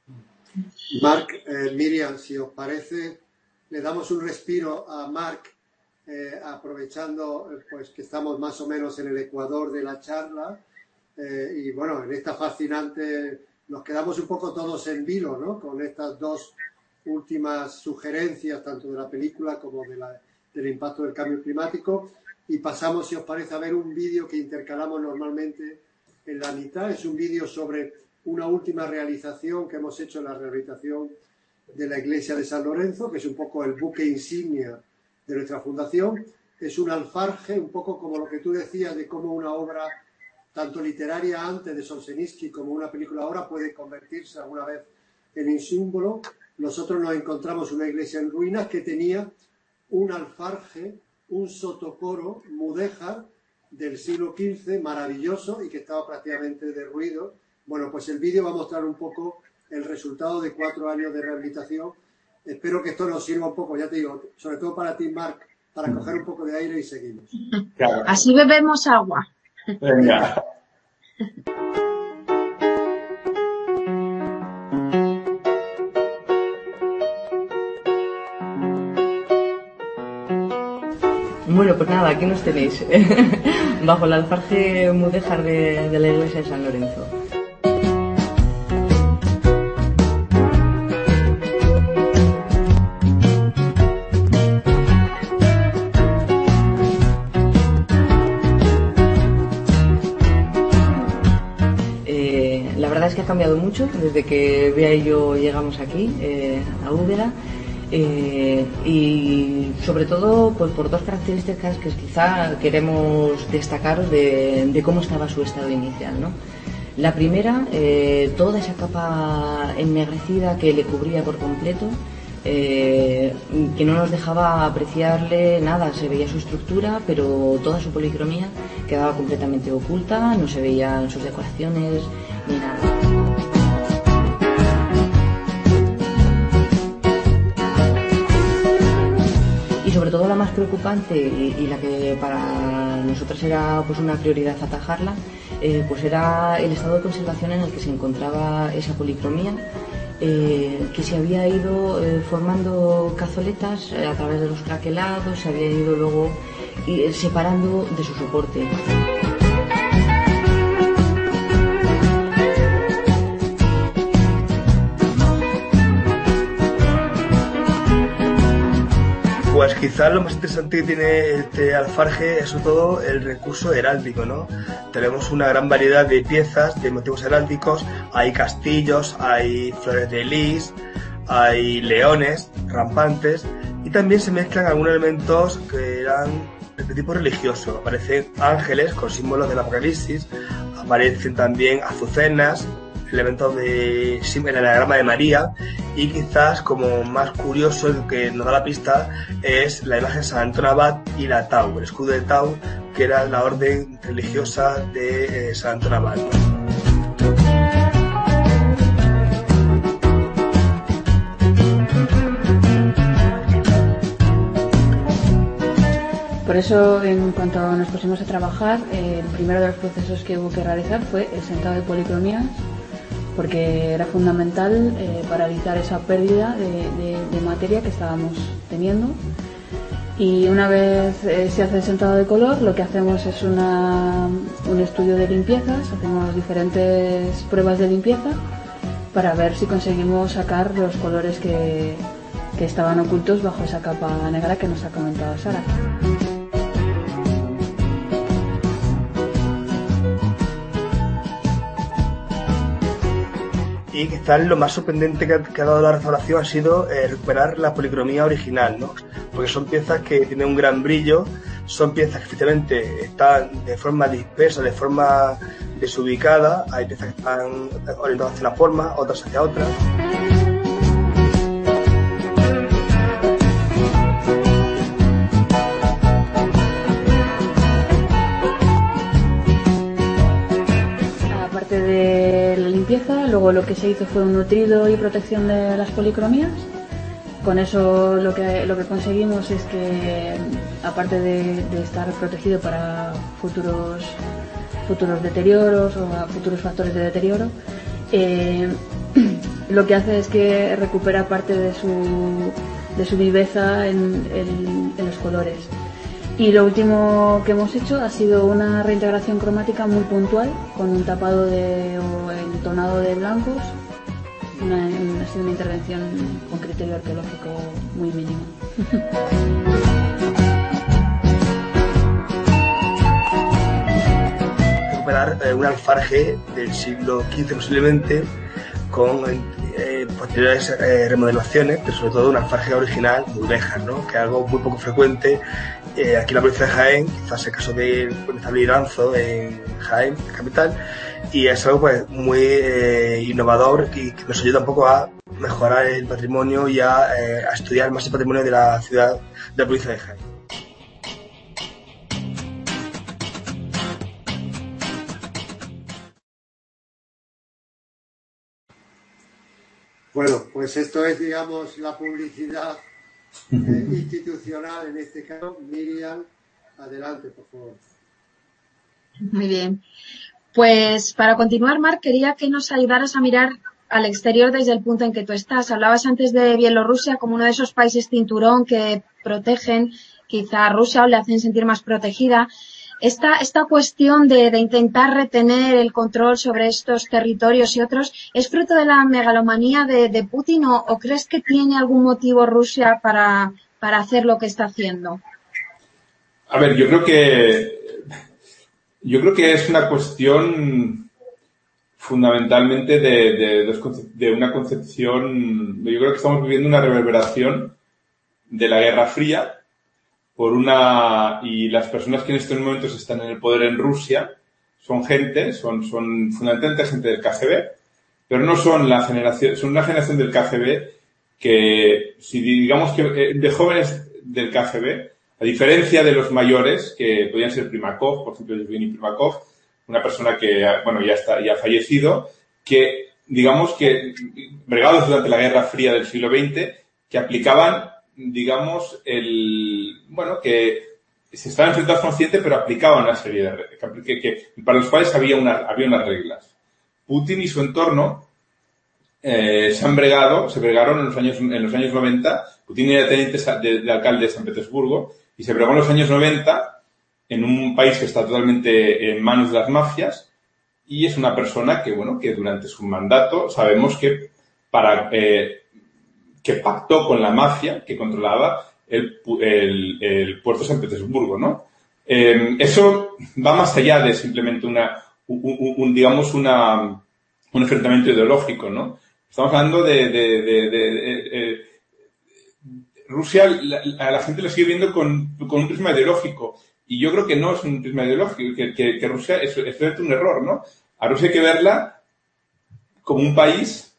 Marc, eh, Miriam, si os parece, le damos un respiro a Marc. Eh, aprovechando pues que estamos más o menos en el ecuador de la charla eh, y bueno, en esta fascinante nos quedamos un poco todos en vilo, ¿no? Con estas dos últimas sugerencias tanto de la película como de la, del impacto del cambio climático y pasamos, si os parece, a ver un vídeo que intercalamos normalmente en la mitad. Es un vídeo sobre una última realización que hemos hecho en la rehabilitación de la iglesia de San Lorenzo, que es un poco el buque insignia de nuestra fundación. Es un alfarje, un poco como lo que tú decías de cómo una obra tanto literaria antes de Solzhenitsyn como una película ahora puede convertirse alguna vez en un símbolo. Nosotros nos encontramos una iglesia en ruinas que tenía un alfarje, un sotocoro mudéjar del siglo quince, maravilloso y que estaba prácticamente derruido. Bueno, pues el vídeo va a mostrar un poco el resultado de cuatro años de rehabilitación. Espero que esto nos sirva un poco, ya te digo, sobre todo para ti, Marc, para coger un poco de aire y seguimos. Claro. Así bebemos agua. Venga. Bueno, pues nada, aquí nos tenéis, bajo el alfarje mudéjar de, de la iglesia de San Lorenzo. Eh, la verdad es que ha cambiado mucho desde que Bea y yo llegamos aquí, eh, a Úbeda. Eh, y sobre todo pues, por dos características que quizá queremos destacar de, de cómo estaba su estado inicial, ¿no? La primera, eh, toda esa capa ennegrecida que le cubría por completo, eh, que no nos dejaba apreciarle nada, se veía su estructura, pero toda su policromía quedaba completamente oculta, no se veían sus decoraciones ni nada. Y sobre todo la más preocupante y, y la que para nosotros era pues una prioridad atajarla, eh, pues era el estado de conservación en el que se encontraba esa policromía, eh, que se había ido eh, formando cazoletas eh, a través de los craquelados, se había ido luego eh, separando de su soporte. Pues quizás lo más interesante que tiene este alfarje es sobre todo el recurso heráldico, ¿no? Tenemos una gran variedad de piezas, de motivos heráldicos, hay castillos, hay flores de lis, hay leones rampantes y también se mezclan algunos elementos que eran de tipo religioso. Aparecen ángeles con símbolos del apocalipsis, aparecen también azucenas, elementos de el anagrama de María, y quizás como más curioso, el que nos da la pista es la imagen de San Antón Abad y la Tau, el escudo de Tau, que era la orden religiosa de eh, San Antón Abad. Por eso, en cuanto nos pusimos a trabajar, eh, el primero de los procesos que hubo que realizar fue el sentado de policromías, porque era fundamental eh, paralizar esa pérdida de, de, de materia que estábamos teniendo. Y una vez eh, se hace el sentado de color, lo que hacemos es una, un estudio de limpiezas, hacemos diferentes pruebas de limpieza para ver si conseguimos sacar los colores que, que estaban ocultos bajo esa capa negra que nos ha comentado Sara. Y quizás lo más sorprendente que ha, que ha dado la restauración ha sido eh, recuperar la policromía original, ¿no? Porque son piezas que tienen un gran brillo, son piezas que efectivamente están de forma dispersa, de forma desubicada, hay piezas que están orientadas hacia una forma, otras hacia otra. Luego lo que se hizo fue un nutrido y protección de las policromías. Con eso lo que, lo que conseguimos es que, aparte de, de estar protegido para futuros, futuros deterioros o futuros factores de deterioro, eh, lo que hace es que recupera parte de su, de su viveza en, en, en los colores. Y lo último que hemos hecho ha sido una reintegración cromática muy puntual, con un tapado de, o entonado de blancos, una, ha sido una intervención con criterio arqueológico muy mínimo. Recuperar eh, un alfarje del siglo quince posiblemente, con eh, posteriores eh, remodelaciones, pero sobre todo un alfarje original mudéjar, ¿no? Que es algo muy poco frecuente eh, aquí en la provincia de Jaén, quizás el caso de Condestable Iranzo en Jaén, capital, y es algo pues muy eh, innovador y que nos ayuda un poco a mejorar el patrimonio y a, eh, a estudiar más el patrimonio de la ciudad, de la provincia de Jaén. Bueno, pues esto es, digamos, la publicidad eh, institucional en este caso. Miriam, adelante, por favor. Muy bien. Pues para continuar, Marc, quería que nos ayudaras a mirar al exterior desde el punto en que tú estás. Hablabas antes de Bielorrusia como uno de esos países cinturón que protegen quizá a Rusia o le hacen sentir más protegida. Esta, esta cuestión de, de intentar retener el control sobre estos territorios y otros, ¿es fruto de la megalomanía de, de Putin o, o crees que tiene algún motivo Rusia para, para hacer lo que está haciendo? A ver, yo creo que yo creo que es una cuestión fundamentalmente de, de, de una concepción. Yo creo que estamos viviendo una reverberación de la Guerra Fría. Por una, y las personas que en estos momentos están en el poder en Rusia son gente, son, son fundamentalmente gente del K G B, pero no son la generación, son una generación del K G B que, si digamos que de jóvenes del K G B, a diferencia de los mayores, que podían ser Primakov, por ejemplo, Yevgeny Primakov, una persona que, bueno, ya está, ya ha fallecido, que, digamos que, bregados durante la Guerra Fría del siglo veinte, que aplicaban digamos, el, bueno, que se estaban enfrentados con Occidente, pero aplicaban una serie de reglas, que, que, para los cuales había, una, había unas reglas. Putin y su entorno eh, se han bregado, se bregaron en los años, en los años noventa. Putin era teniente de, de alcalde de San Petersburgo y se bregó en los años noventa en un país que está totalmente en manos de las mafias, y es una persona que, bueno, que durante su mandato sabemos que para, eh, que pactó con la mafia que controlaba el, el, el puerto de San Petersburgo, ¿no? Eh, eso va más allá de simplemente una, un, un digamos, una, un enfrentamiento ideológico, ¿no? Estamos hablando de, de, de, de, de, de Rusia, la, a la gente lo sigue viendo con, con un prisma ideológico, y yo creo que no es un prisma ideológico, que, que, que Rusia es, es un error, ¿no? A Rusia hay que verla como un país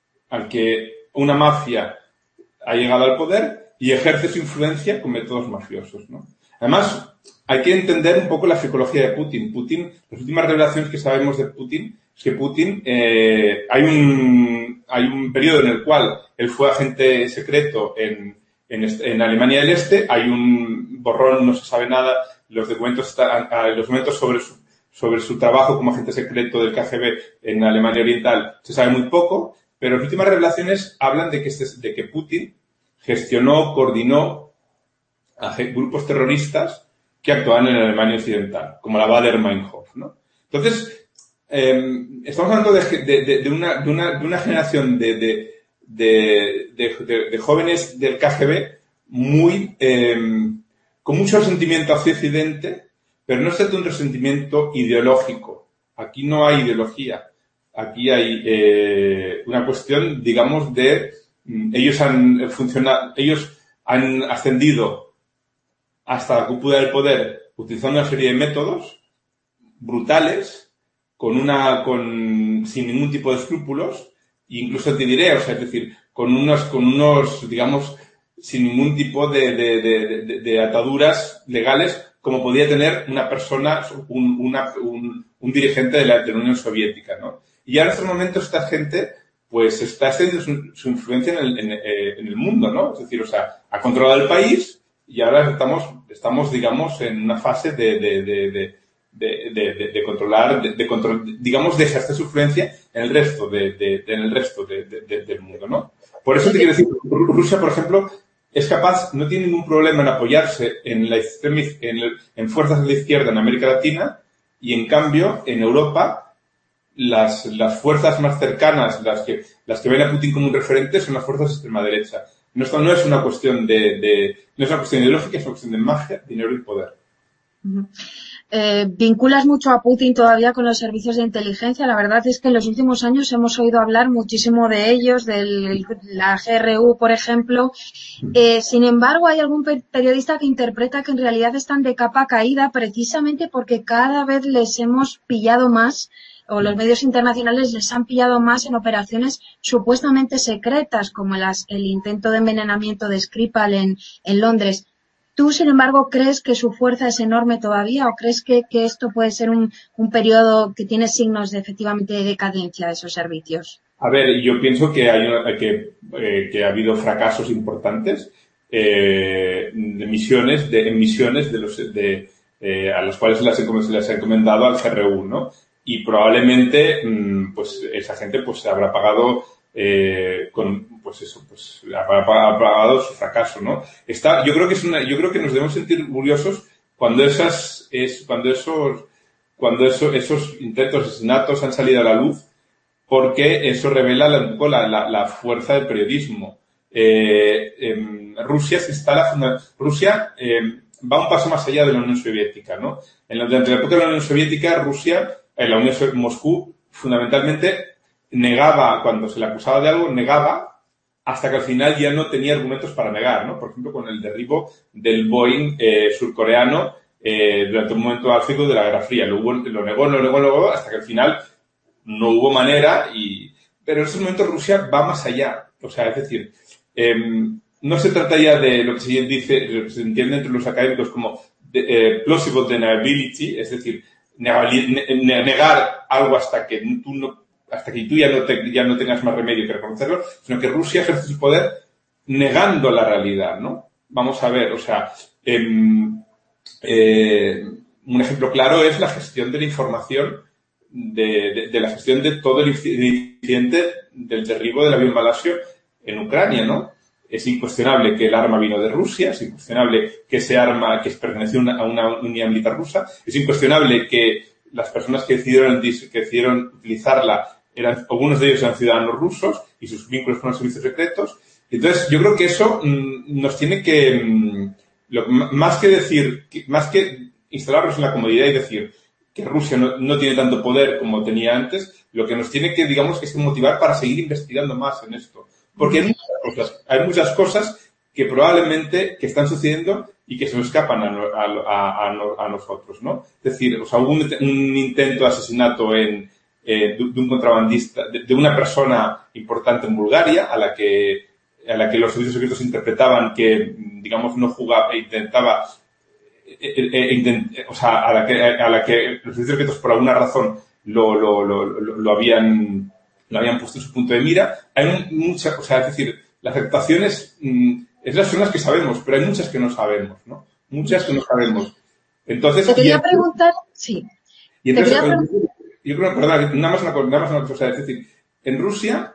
al que una mafia ha llegado al poder y ejerce su influencia con métodos mafiosos, ¿no? Además, hay que entender un poco la psicología de Putin. Putin, las últimas revelaciones que sabemos de Putin es que Putin, eh, hay un, hay un periodo en el cual él fue agente secreto en, en, en Alemania del Este, hay un borrón, no se sabe nada, los documentos, están, los documentos sobre su, sobre su trabajo como agente secreto del K G B en Alemania Oriental se sabe muy poco. Pero las últimas revelaciones hablan de que, este, de que Putin gestionó, coordinó a grupos terroristas que actuaban en Alemania Occidental, como la Baader-Meinhof, ¿no? Entonces, eh, estamos hablando de, de, de, de, una, de, una, de una generación de, de, de, de, de, de jóvenes del K G B muy, eh, con mucho resentimiento hacia Occidente, pero no es de un resentimiento ideológico. Aquí no hay ideología. Aquí hay eh, una cuestión, digamos, de ellos han funcionado, ellos han ascendido hasta la cúpula del poder utilizando una serie de métodos brutales, con una, con, sin ningún tipo de escrúpulos, e incluso te diré, o sea, es decir, con unos, con unos, digamos, sin ningún tipo de, de, de, de, de ataduras legales, como podía tener una persona, un, una, un, un dirigente de la, de la Unión Soviética, ¿no? Y ahora en estos momentos esta gente, pues, está extendiendo su, su influencia en el, en, en el mundo, ¿no? Es decir, o sea, ha controlado el país y ahora estamos, estamos, digamos, en una fase de, de, de, de, de, de, de, de controlar, de, de control, digamos, de ejercer su influencia en el resto de, de, de en el resto de, de, de, del mundo, ¿no? Por eso te quiero decir, Rusia, por ejemplo, es capaz, no tiene ningún problema en apoyarse en la extrema, en, el, en fuerzas de la izquierda en América Latina, y en cambio, en Europa, Las, las fuerzas más cercanas, las que, las que ven a Putin como un referente, son las fuerzas de extrema derecha. No, esto no es una cuestión de, de, no es una cuestión ideológica, es una cuestión de magia, dinero y poder. Uh-huh. Eh, vinculas mucho a Putin todavía con los servicios de inteligencia. La verdad es que en los últimos años hemos oído hablar muchísimo de ellos, de la G R U, por ejemplo. Eh, sin embargo, hay algún periodista que interpreta que en realidad están de capa caída precisamente porque cada vez les hemos pillado más, o los medios internacionales les han pillado más en operaciones supuestamente secretas, como las, el intento de envenenamiento de Skripal en, en Londres. ¿Tú, sin embargo, crees que su fuerza es enorme todavía o crees que, que esto puede ser un, un periodo que tiene signos de, efectivamente, de decadencia de esos servicios? A ver, yo pienso que hay una, que, eh, que ha habido fracasos importantes eh, de misiones, de, en misiones de los, de, eh, a los cuales se les, se les ha encomendado al G R U, ¿no? Y probablemente, pues, esa gente, pues, habrá pagado eh, con, pues eso, pues, ha pagado su fracaso, ¿no? Está, yo creo que es una, yo creo que nos debemos sentir orgullosos cuando esas, es, cuando esos, cuando eso, esos intentos de asesinatos han salido a la luz, porque eso revela la, un poco la, la, la fuerza del periodismo. Eh, eh, Rusia se instala, Rusia, eh, va un paso más allá de la Unión Soviética, ¿no? En la, durante la época de la Unión Soviética, Rusia, en la Unión Soviética, Moscú, fundamentalmente negaba, cuando se le acusaba de algo, negaba hasta que al final ya no tenía argumentos para negar, ¿no? Por ejemplo, con el derribo del Boeing eh, surcoreano eh, durante un momento álgido de la Guerra Fría. Lo, hubo, lo negó, lo negó, lo negó, hasta que al final no hubo manera y... Pero en estos momentos Rusia va más allá. O sea, es decir, eh, no se trata ya de lo que se dice, lo que se entiende entre los académicos como de, eh, plausible deniability, es decir, negar algo hasta que tú no, hasta que tú ya no, te, ya no tengas más remedio que reconocerlo, sino que Rusia ejerce su poder negando la realidad, ¿no? Vamos a ver, o sea, eh, eh, un ejemplo claro es la gestión de la información, de, de, de la gestión de todo el incidente del derribo del avión malasio en Ucrania, ¿no? Es incuestionable que el arma vino de Rusia, es incuestionable que ese arma, que perteneció a una unidad militar rusa, es incuestionable que las personas que decidieron, que decidieron utilizarla, eran, algunos de ellos eran ciudadanos rusos y sus vínculos con los servicios secretos. Entonces, yo creo que eso mmm, nos tiene que, mmm, lo, más que decir, que, más que instalarnos en la comodidad y decir que Rusia no, no tiene tanto poder como tenía antes, lo que nos tiene que, digamos, que es que motivar para seguir investigando más en esto. Porque hay muchas cosas, hay muchas cosas que probablemente que están sucediendo y que se nos escapan a, a, a, a nosotros, ¿no? Es decir, o sea, hubo un, un intento de asesinato en, eh, de, de un contrabandista, de, de una persona importante en Bulgaria, a la que, a la que los servicios secretos interpretaban que, digamos, no jugaba, e intentaba, eh, eh, intent, o sea, a la que, a la que los servicios secretos por alguna razón lo, lo, lo, lo, lo habían, lo habían puesto en su punto de mira. Hay muchas, o sea, es decir, las afectaciones, mmm, es las son las que sabemos, pero hay muchas que no sabemos, ¿no? Muchas que no sabemos. Entonces... Te quería preguntar, sí. Y entonces, Te quería yo creo, perdón, nada más una cosa, nada más una cosa, es decir, en Rusia,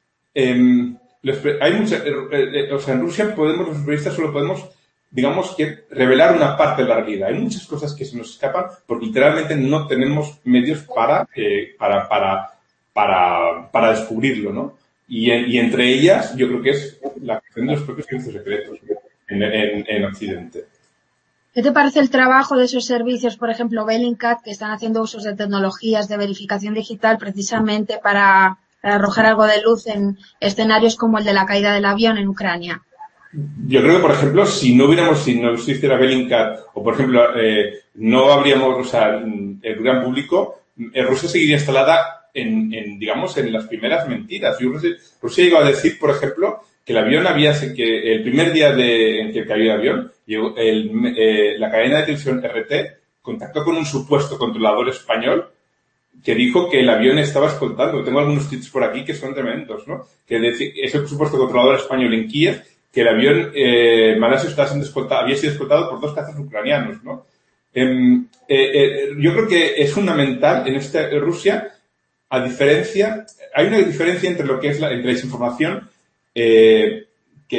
eh, los, hay muchas, eh, eh, o sea, en Rusia podemos, los periodistas solo podemos, digamos que, revelar una parte de la realidad. Hay muchas cosas que se nos escapan porque literalmente no tenemos medios para, eh, para, para, para, para descubrirlo, ¿no? Y, en, y entre ellas, yo creo que es la cuestión de los propios servicios secretos en, en, en Occidente. ¿Qué te parece el trabajo de esos servicios, por ejemplo, Bellingcat, que están haciendo usos de tecnologías de verificación digital precisamente para, para arrojar algo de luz en escenarios como el de la caída del avión en Ucrania? Yo creo que, por ejemplo, si no hubiéramos, si no existiera Bellingcat, o por ejemplo, eh, no habríamos, o sea, el gran público, eh, Rusia seguiría instalada En, en, digamos, en las primeras mentiras. Yo, Rusia, Rusia llegó a decir, por ejemplo, que el avión había, que el primer día de, en que cayó el avión, llegó el, eh, la cadena de televisión R T contactó con un supuesto controlador español que dijo que el avión estaba escoltando. Tengo algunos tweets por aquí que son tremendos, ¿no? Que decía, ese supuesto controlador español en Kiev, que el avión, eh, malasio estaba siendo escoltado, había sido escoltado por dos cazas ucranianos, ¿no? Eh, eh, eh, yo creo que es fundamental en esta Rusia, a diferencia, hay una diferencia entre lo que es la, entre la desinformación, eh,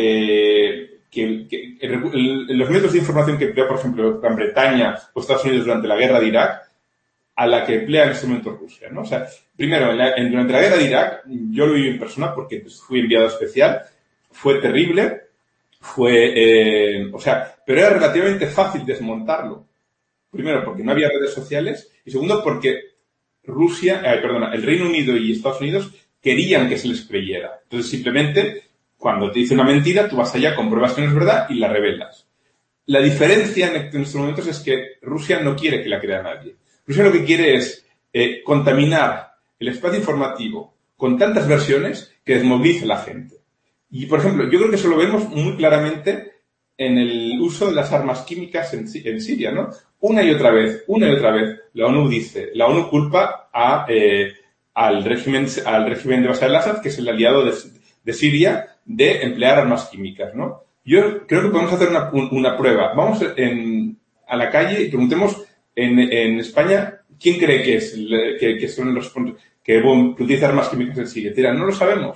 que, que, que el, los medios de información que emplea, por ejemplo, Gran Bretaña o Estados Unidos durante la guerra de Irak, a la que emplea en este momento Rusia, ¿no? O sea, primero, en la, en, durante la guerra de Irak, yo lo viví en persona porque fui enviado especial, fue terrible, fue, eh, o sea, pero era relativamente fácil desmontarlo. Primero, porque no había redes sociales, y segundo, porque Rusia, eh, perdona, el Reino Unido y Estados Unidos querían que se les creyera. Entonces, simplemente, cuando te dice una mentira, tú vas allá, compruebas que no es verdad y la revelas. La diferencia en estos momentos es que Rusia no quiere que la crea nadie. Rusia lo que quiere es eh, contaminar el espacio informativo con tantas versiones que desmovilice a la gente. Y, por ejemplo, yo creo que eso lo vemos muy claramente en el uso de las armas químicas en, en Siria, ¿no? Una y otra vez, una y otra vez, la ONU dice, la ONU culpa a, eh, al régimen, al régimen de Bashar al-Assad, que es el aliado de, de Siria, de emplear armas químicas, ¿no? Yo creo que podemos hacer una, una prueba. Vamos en, a la calle y preguntemos en, en España quién cree que es, que, que son los que, que utiliza armas químicas en Siria. Tira, no lo sabemos.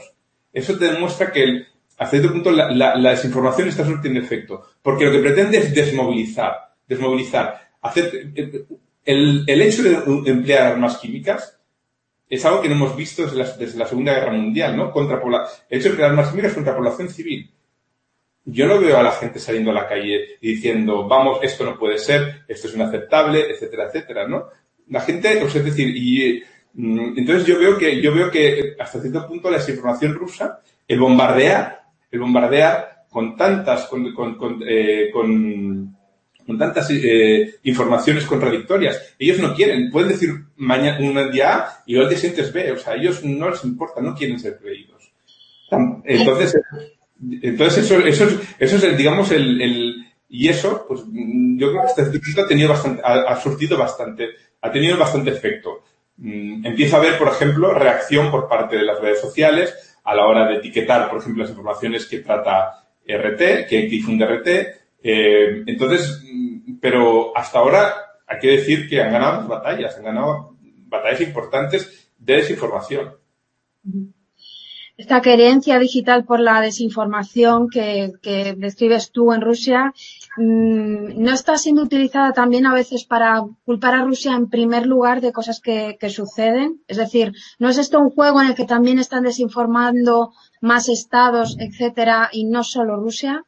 eso te demuestra que el, hasta cierto punto la, la, la desinformación está surtiendo efecto, porque lo que pretende es desmovilizar, desmovilizar, hacer, el, el hecho de emplear armas químicas es algo que no hemos visto desde la, desde la Segunda Guerra Mundial, ¿no? Contra pobla, el hecho de emplear armas químicas contra población civil. Yo no veo a la gente saliendo a la calle y diciendo, vamos, esto no puede ser, esto es inaceptable, etcétera, etcétera, ¿no? La gente, o sea, es decir, y entonces yo veo que, yo veo que hasta cierto punto la desinformación rusa, el bombardear, el bombardear con tantas, con, con, con, eh, con, con tantas eh, informaciones contradictorias. Ellos no quieren, pueden decir mañana un día A y luego al día siguiente es B, o sea, a ellos no les importa, no quieren ser creídos. Entonces, entonces eso, eso es, eso es el, digamos, el, el, y eso, pues, yo creo que este ciclo ha tenido bastante, ha, ha surtido bastante, ha tenido bastante efecto. Empieza a haber, por ejemplo, reacción por parte de las redes sociales a la hora de etiquetar, por ejemplo, las informaciones que trata R T, que difunde R T. Eh, entonces, pero hasta ahora hay que decir que han ganado batallas, han ganado batallas importantes de desinformación. Esta querencia digital por la desinformación que, que describes tú en Rusia, ¿no está siendo utilizada también a veces para culpar a Rusia en primer lugar de cosas que, que suceden? Es decir, ¿no es esto un juego en el que también están desinformando más estados, etcétera, y no solo Rusia?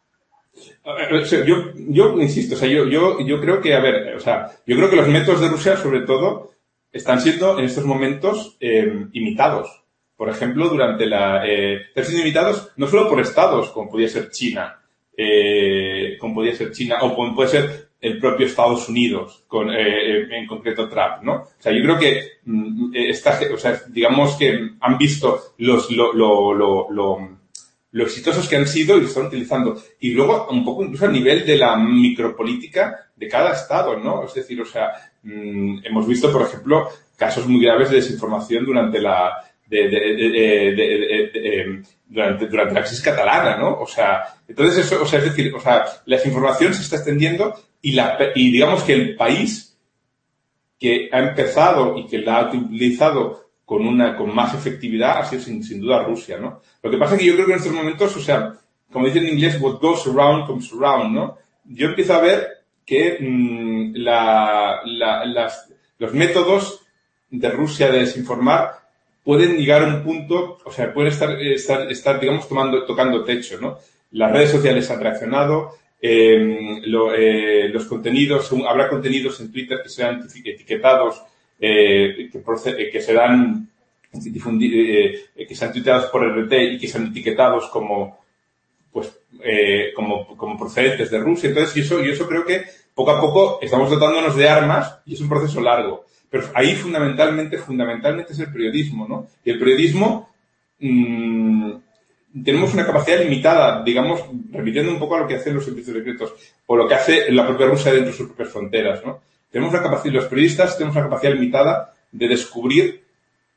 Yo, yo insisto, o sea, yo, yo, yo creo que, a ver, o sea, yo creo que los métodos de Rusia, sobre todo, están siendo en estos momentos eh, imitados. Por ejemplo, durante la, eh, están siendo imitados no solo por estados, como podía ser China, eh, como podía ser China, o como puede ser el propio Estados Unidos, con, eh, en concreto Trump, ¿no? O sea, yo creo que, mm, esta, o sea, digamos que han visto los, lo, lo, lo, lo, lo exitosos que han sido y lo están utilizando. Y luego, un poco incluso a nivel de la micropolítica de cada estado, ¿no? Es decir, o sea, mmm, hemos visto, por ejemplo, casos muy graves de desinformación durante la, de, de, de, de, de, de, de, de durante, durante la crisis catalana, ¿no? O sea, entonces eso, o sea, es decir, o sea, la desinformación se está extendiendo y la, y digamos que el país que ha empezado y que la ha utilizado con una, con más efectividad ha sido sin, sin duda Rusia, ¿no? Lo que pasa es que yo creo que en estos momentos, o sea, como dicen en inglés, what goes around comes around, ¿no? Yo empiezo a ver que mmm, la, la, las, los métodos de Rusia de desinformar pueden llegar a un punto, o sea, pueden estar, estar, estar digamos, tomando, tocando techo, ¿no? Las redes sociales han reaccionado, eh, lo, eh, los contenidos, habrá contenidos en Twitter que sean etiquetados, eh, que, procede, que serán difundidos, eh, que sean tuiteados por R T y que sean etiquetados como, pues, eh, como, como procedentes de Rusia. Entonces, yo eso, yo eso creo que poco a poco estamos dotándonos de armas y es un proceso largo. Pero ahí fundamentalmente, fundamentalmente es el periodismo, ¿no? Y el periodismo, mmm, tenemos una capacidad limitada, digamos, repitiendo un poco a lo que hacen los servicios secretos o lo que hace la propia Rusia dentro de sus propias fronteras, ¿no? Tenemos una capacidad, los periodistas tenemos una capacidad limitada de descubrir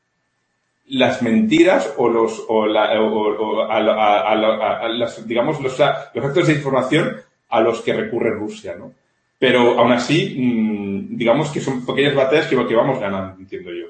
las mentiras o los, o la, o, o a, a, a, a, a las, digamos, los, los actos de información a los que recurre Rusia, ¿no? Pero aún así, mmm, digamos que son pequeñas batallas que, que vamos ganando, entiendo yo.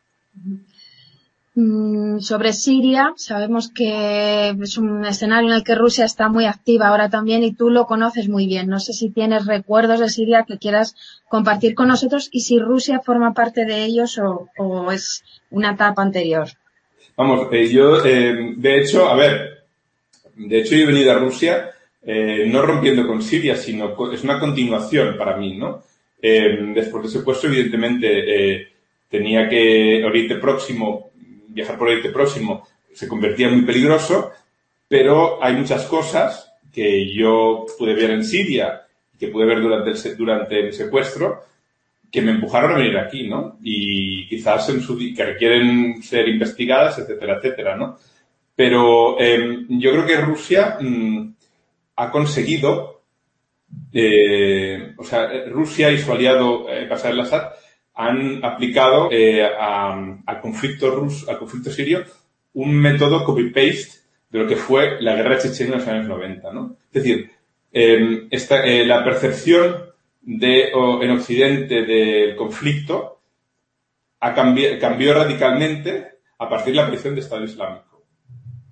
Mm, sobre Siria, sabemos que es un escenario en el que Rusia está muy activa ahora también y tú lo conoces muy bien. No sé si tienes recuerdos de Siria que quieras compartir con nosotros y si Rusia forma parte de ellos o, o es una etapa anterior. Vamos, eh, yo, eh, de hecho, a ver, de hecho yo he venido a Rusia Eh, no rompiendo con Siria, sino co- es una continuación para mí, ¿no? Eh, después de ese puesto, evidentemente, eh, tenía que Oriente Próximo, viajar por Oriente Próximo se convertía en muy peligroso, pero hay muchas cosas que yo pude ver en Siria, que pude ver durante el, se- durante el secuestro, que me empujaron a venir aquí, ¿no? Y quizás en su, di- que requieren ser investigadas, etcétera, etcétera, ¿no? Pero eh, yo creo que Rusia mmm, ha conseguido, eh, o sea, Rusia y su aliado eh, Bashar al-Assad han aplicado eh, a, al conflicto ruso, al conflicto sirio, un método copy-paste de lo que fue la guerra chechena en los años noventa, ¿no? Es decir, eh, esta, eh, la percepción de, o, en Occidente del conflicto ha cambiado, cambió radicalmente a partir de la aparición del Estado Islámico.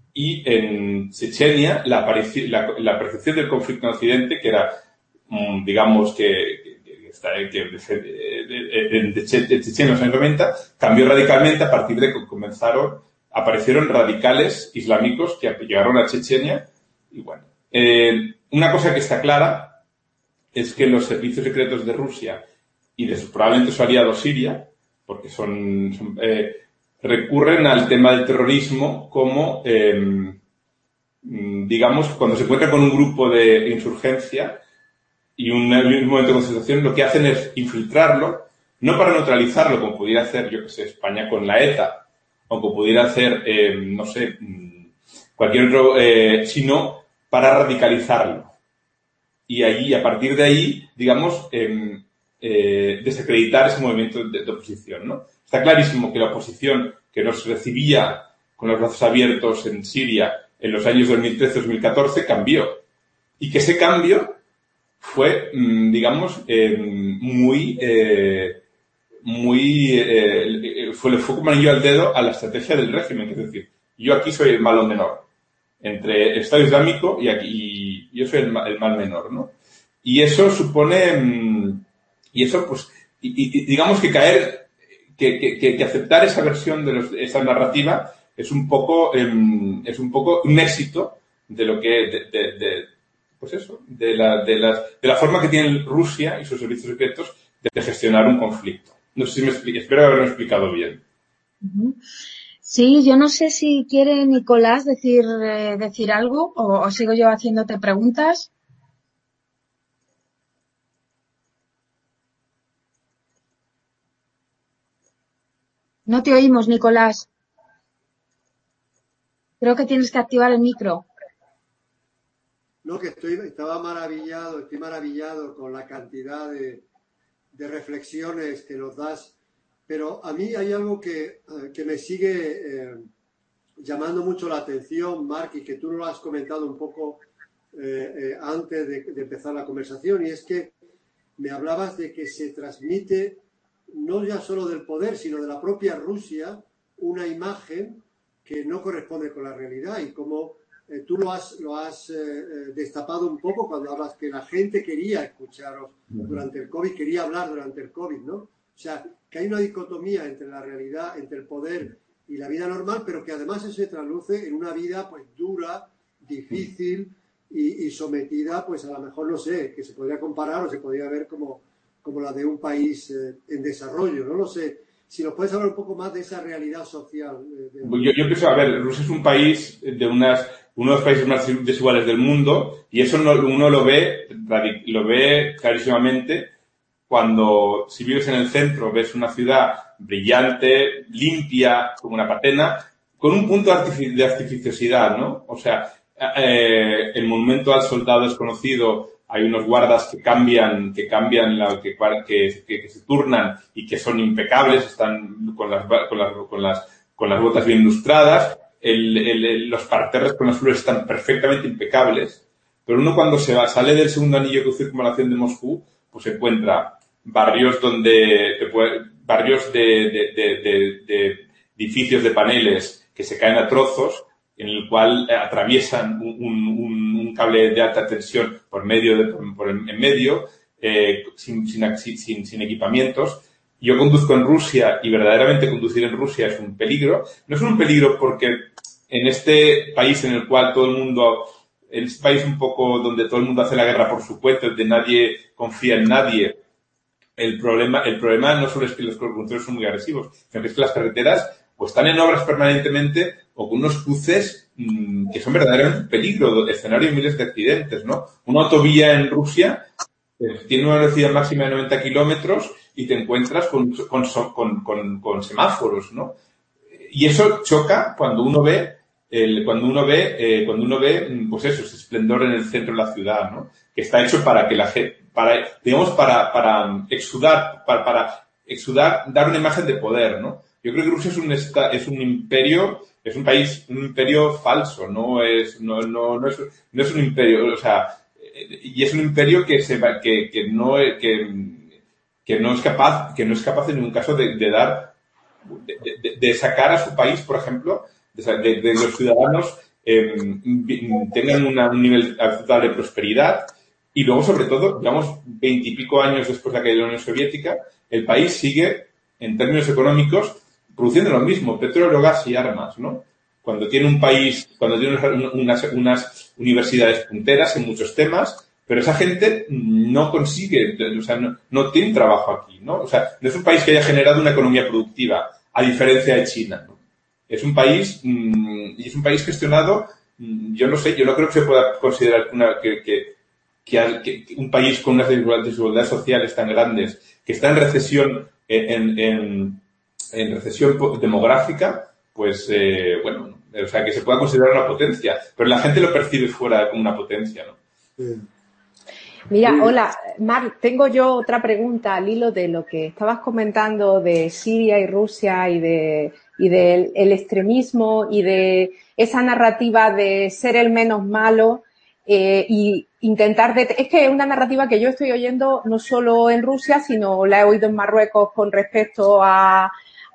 y en Chechenia la, la, la percepción del conflicto en Occidente, que era, digamos, que, que, está, que en Chechenia en los años noventa, cambió radicalmente a partir de que comenzaron, aparecieron radicales islámicos que llegaron a Chechenia. Y bueno, eh, una cosa que está clara es que los servicios secretos de Rusia y de su, probablemente su aliado Siria, porque son, son eh, recurren al tema del terrorismo como, eh, digamos, cuando se encuentran con un grupo de insurgencia y un, un momento de concentración, lo que hacen es infiltrarlo, no para neutralizarlo, como pudiera hacer, yo que sé, España con la ETA, o como pudiera hacer, eh, no sé, cualquier otro, eh, sino para radicalizarlo. Y allí, a partir de ahí, digamos, eh, eh, desacreditar ese movimiento de, de oposición, ¿no? Está clarísimo que la oposición que nos recibía con los brazos abiertos en Siria en los años dos mil trece dos mil catorce cambió. Y que ese cambio fue, digamos, eh, muy, eh, muy, eh, fue, le fue como anillo al dedo a la estrategia del régimen. Es decir, yo aquí soy el malo menor. Entre el Estado Islámico y aquí, y yo soy el, el mal menor, ¿no? Y eso supone, y eso, pues, y, y, digamos que caer, que, que, que aceptar esa versión de los, esa narrativa es un poco, eh, es un poco un éxito de lo que, de, de, de pues eso, de la, de las, de la forma que tiene Rusia y sus servicios secretos de gestionar un conflicto. No sé si me expliqué, espero haberme explicado bien. Uh-huh. Sí, yo no sé si quiere Nicolás decir, eh, decir algo o, o sigo yo haciéndote preguntas. No te oímos, Nicolás. Creo que tienes que activar el micro. No, que estoy, estaba maravillado, estoy maravillado con la cantidad de, de reflexiones que nos das, pero a mí hay algo que, que me sigue eh, llamando mucho la atención, Marc, y que tú lo has comentado un poco eh, eh, antes de, de empezar la conversación, y es que me hablabas de que se transmite no ya solo del poder, sino de la propia Rusia, una imagen que no corresponde con la realidad, y como eh, tú lo has, lo has eh, destapado un poco cuando hablas que la gente quería escucharos durante el COVID, quería hablar durante el COVID, ¿no? O sea, que hay una dicotomía entre la realidad, entre el poder y la vida normal, pero que además eso se traduce en una vida pues dura, difícil y, y sometida, pues a lo mejor, no sé, que se podría comparar o se podría ver como, como la de un país eh, en desarrollo, no lo sé. Si nos puedes hablar un poco más de esa realidad social. De, de... Yo, yo pienso, a ver, Rusia es un país de unas, uno de los países más desiguales del mundo, y eso no, uno lo ve, lo ve clarísimamente cuando, si vives en el centro, ves una ciudad brillante, limpia, como una patena, con un punto de artificiosidad, ¿no? O sea, eh, el monumento al soldado desconocido, hay unos guardas que cambian, que cambian, la, que, que, que, que se turnan y que son impecables, están con las, con las, con las, con las botas bien lustradas, el, el, el, los parterres con las flores están perfectamente impecables, pero uno cuando se va, sale del segundo anillo de circunvalación de Moscú, pues encuentra barrios donde, te puede, barrios de, de, de, de, de edificios de paneles que se caen a trozos, en el cual atraviesan un, un, un cable de alta tensión por medio de, por, por en medio, eh, sin, sin, sin, sin equipamientos. Yo conduzco en Rusia y verdaderamente conducir en Rusia es un peligro. No es un peligro porque en este país en el cual todo el mundo, en este país un poco donde todo el mundo hace la guerra por su cuenta, donde nadie confía en nadie, el problema, el problema no solo es que los conductores son muy agresivos, sino que es que las carreteras o están en obras permanentemente o con unos cruces mmm, que son verdaderamente un peligro, escenario de miles de accidentes, ¿no? Una autovía en Rusia eh, tiene una velocidad máxima de noventa kilómetros y te encuentras con, con, con, con, con semáforos, ¿no? Y eso choca cuando uno ve, el, cuando uno ve, eh, cuando uno ve, pues eso, ese esplendor en el centro de la ciudad, ¿no? Que está hecho para que la gente, para, digamos, para, para exudar, para, para exudar, dar una imagen de poder, ¿no? Yo creo que Rusia es un, es un imperio, es un país, un imperio falso, no es, no, no, no es, no es un imperio, o sea, y es un imperio que se va, que, que no, que, que no es capaz, que no es capaz en ningún caso de, de dar, de, de, de sacar a su país, por ejemplo, de, de, de los ciudadanos, eh, tengan una, un nivel total de prosperidad. Y luego, sobre todo, digamos, veintipico años después de la caída de la Unión Soviética, el país sigue, en términos económicos, produciendo lo mismo, petróleo, gas y armas, ¿no? Cuando tiene un país, cuando tiene unas, unas universidades punteras en muchos temas, pero esa gente no consigue, o sea, no, no tiene trabajo aquí, ¿no? O sea, no es un país que haya generado una economía productiva, a diferencia de China, ¿no? Es un país, y es un país gestionado, yo no sé, yo no creo que se pueda considerar una, que, que Que, que un país con unas desigualdades sociales tan grandes, que está en recesión, en, en, en recesión demográfica, pues, eh, bueno, o sea, que se pueda considerar una potencia, pero la gente lo percibe fuera como una potencia, ¿no? Mira, hola, Mar, tengo yo otra pregunta al hilo de lo que estabas comentando de Siria y Rusia y de y del el extremismo y de esa narrativa de ser el menos malo. Eh, y intentar... De, es que es una narrativa que yo estoy oyendo no solo en Rusia, sino la he oído en Marruecos con respecto a,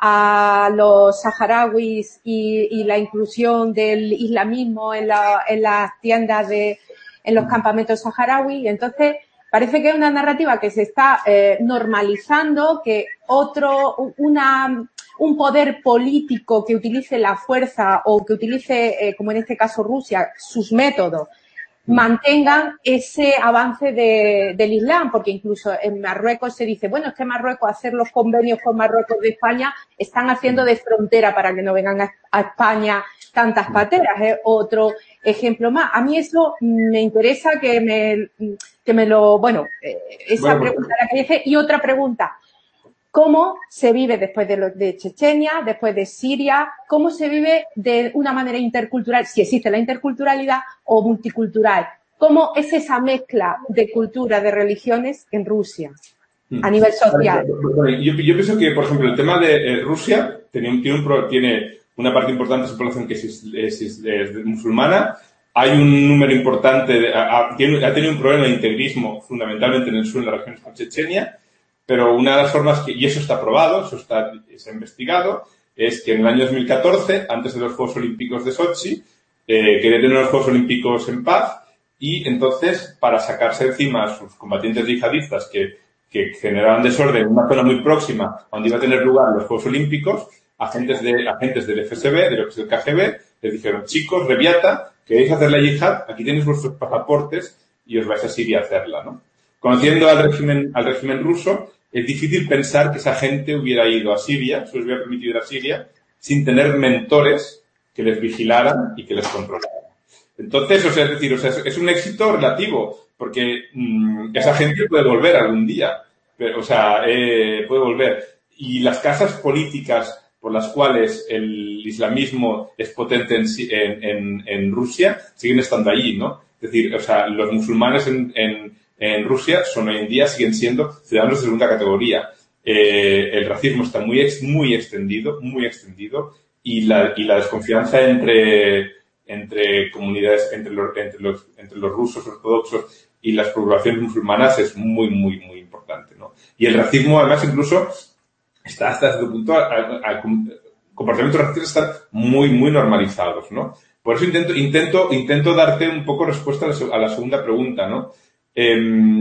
a los saharauis y, y la inclusión del islamismo en, la, en las tiendas de... en los campamentos saharauis. Entonces, parece que es una narrativa que se está eh, normalizando, que otro... una... un poder político que utilice la fuerza o que utilice, eh, como en este caso Rusia, sus métodos, mantengan ese avance de, del Islam, porque incluso en Marruecos se dice, bueno, es que Marruecos, hacer los convenios con Marruecos de España, están haciendo de frontera para que no vengan a, a España tantas pateras. Es otro ejemplo más. A mí eso me interesa que me, que me lo, bueno, esa bueno, pregunta la que hice. Y otra pregunta. ¿Cómo se vive después de, lo, de Chechenia, después de Siria? ¿Cómo se vive de una manera intercultural, si existe la interculturalidad o multicultural? ¿Cómo es esa mezcla de cultura, de religiones en Rusia a nivel social? Bueno, yo, yo pienso que, por ejemplo, el tema de eh, Rusia tiene, tiene, un, tiene una parte importante de su población que es, es, es, es musulmana. Hay un número importante, de, ha, tiene, ha tenido un problema de integrismo fundamentalmente en el sur, en las regiones como Chechenia. Pero una de las formas que, y eso está probado, eso está, se ha investigado, es que en el año dos mil catorce, antes de los Juegos Olímpicos de Sochi, eh, quería tener los Juegos Olímpicos en paz y entonces, para sacarse encima a sus combatientes yihadistas que, que generaban desorden en una zona muy próxima donde iba a tener lugar los Juegos Olímpicos, agentes de, agentes del F S B, de lo que es el K G B, les dijeron, chicos, reviata, queréis hacer la yihad, aquí tenéis vuestros pasaportes y os vais a Siria a hacerla, ¿no? Conociendo al régimen, al régimen ruso, es difícil pensar que esa gente hubiera ido a Siria, se les hubiera permitido ir a Siria, sin tener mentores que les vigilaran y que les controlaran. Entonces, o sea, es decir, o sea, es un éxito relativo, porque mmm, esa gente puede volver algún día, pero, o sea, eh, puede volver. Y las casas políticas por las cuales el islamismo es potente en, en, en, en Rusia siguen estando allí, ¿no? Es decir, o sea, los musulmanes en, en en Rusia son hoy en día, siguen siendo ciudadanos de segunda categoría. Eh, el racismo está muy, ex, muy extendido, muy extendido, y la, y la desconfianza entre, entre comunidades, entre los, entre los, entre los rusos ortodoxos y las poblaciones musulmanas es muy, muy, muy importante, ¿no? Y el racismo, además, incluso está hasta cierto punto, a, a, a, comportamientos racistas están muy, muy normalizados, ¿no? Por eso intento, intento, intento darte un poco respuesta a la, a la segunda pregunta, ¿no? Eh,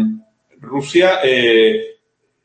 Rusia, eh,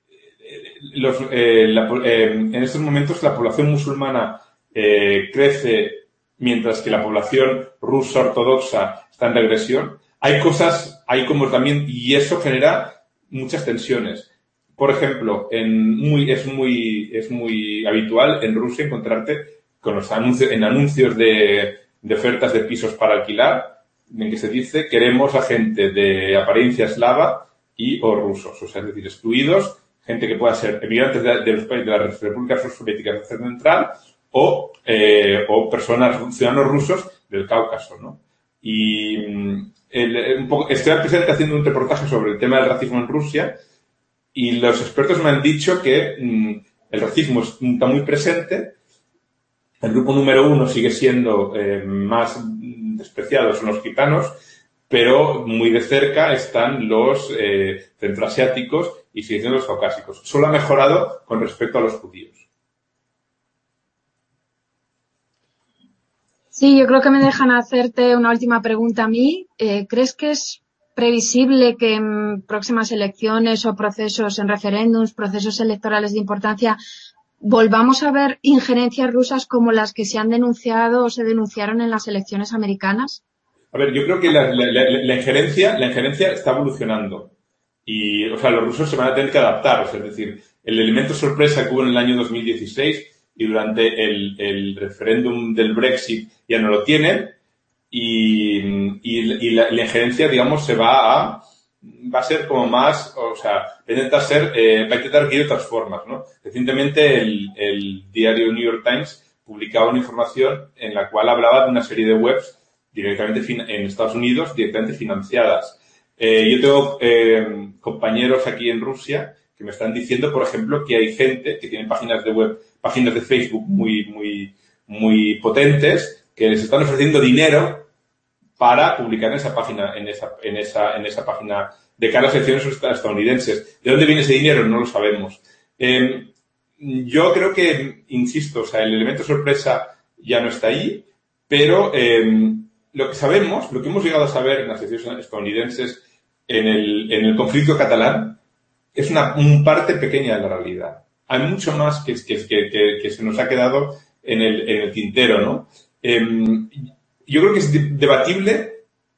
los, eh, la, eh, en estos momentos la población musulmana eh, crece mientras que la población rusa ortodoxa está en regresión. Hay cosas, hay como también, y eso genera muchas tensiones. Por ejemplo, en muy, es muy, es muy habitual en Rusia encontrarte con los anuncios, en anuncios de, de ofertas de pisos para alquilar, en que se dice queremos a gente de apariencia eslava y o rusos, o sea, es decir, excluidos, gente que pueda ser emigrantes de, de los países de las repúblicas soviéticas del central o, eh, o personas, ciudadanos rusos del Cáucaso, ¿no? Y el, un poco, estoy presente haciendo un reportaje sobre el tema del racismo en Rusia y los expertos me han dicho que mmm, el racismo está muy presente. El grupo número uno sigue siendo eh, más despreciados, son los gitanos, pero muy de cerca están los eh, centroasiáticos y siguen siendo los caucásicos. Solo ha mejorado con respecto a los judíos. Sí, yo creo que me dejan hacerte una última pregunta a mí. Eh, ¿Crees que es previsible que en próximas elecciones o procesos en referéndums, procesos electorales de importancia, volvamos a ver injerencias rusas como las que se han denunciado o se denunciaron en las elecciones americanas? A ver, yo creo que la, la, la, la injerencia, la injerencia está evolucionando. Y, o sea, los rusos se van a tener que adaptar. O sea, es decir, el elemento sorpresa que hubo en el año dos mil dieciséis y durante el, el referéndum del Brexit ya no lo tienen. Y, y, y la, la injerencia, digamos, se va a, va a ser como más, o sea, va a intentar ser, eh, va a intentar ir de otras formas, ¿no? Recientemente el, el diario New York Times publicaba una información en la cual hablaba de una serie de webs directamente fin, en Estados Unidos, directamente financiadas. Eh, yo tengo eh, compañeros aquí en Rusia que me están diciendo, por ejemplo, que hay gente que tiene páginas de web, páginas de Facebook muy, muy, muy potentes, que les están ofreciendo dinero para publicar en esa página, en esa, en esa, en esa página de cara a las elecciones estadounidenses. ¿De dónde viene ese dinero? No lo sabemos. Eh, yo creo que, insisto, o sea, el elemento sorpresa ya no está ahí, pero eh, lo que sabemos, lo que hemos llegado a saber en las elecciones estadounidenses en el, en el conflicto catalán, es una, una parte pequeña de la realidad. Hay mucho más que, que, que, que se nos ha quedado en el, en el tintero, ¿no? Eh, yo creo que es debatible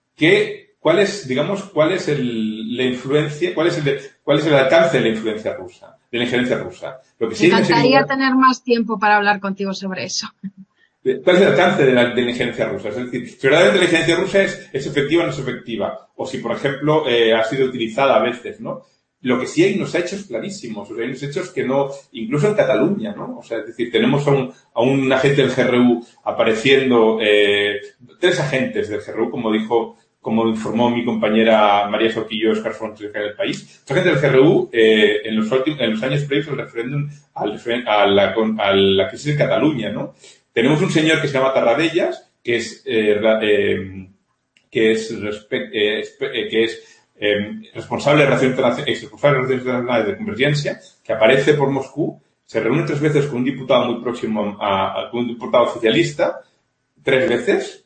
que cuál es, digamos, cuál es el, la influencia, cuál es el, cuál es el alcance de la influencia rusa, de la injerencia rusa. Lo que sí Me encantaría lugar, tener más tiempo para hablar contigo sobre eso. ¿Cuál es el alcance de la, de la injerencia rusa? Es decir, si verdaderamente la injerencia rusa es, es efectiva o no es efectiva, o si, por ejemplo, eh, ha sido utilizada a veces, ¿no? Lo que sí hay unos hechos clarísimos, o sea, hay unos hechos que no, incluso en Cataluña, ¿no? O sea, es decir, tenemos a un, a un agente del G R U apareciendo, eh, tres agentes del G R U, como dijo, como informó mi compañera María Soquillo Escarfón en El País. Los agentes del G R U, eh, en los últimos, en los años previos al referéndum, al, a la, a la crisis en Cataluña, ¿no? Tenemos un señor que se llama Tarradellas, que es, eh, eh, que es, respect, eh, que es, Eh, responsable de Relaciones Internacionales, responsable de Relaciones Internacionales de Convergencia, que aparece por Moscú, se reúne tres veces con un diputado muy próximo a, a con un diputado socialista, tres veces,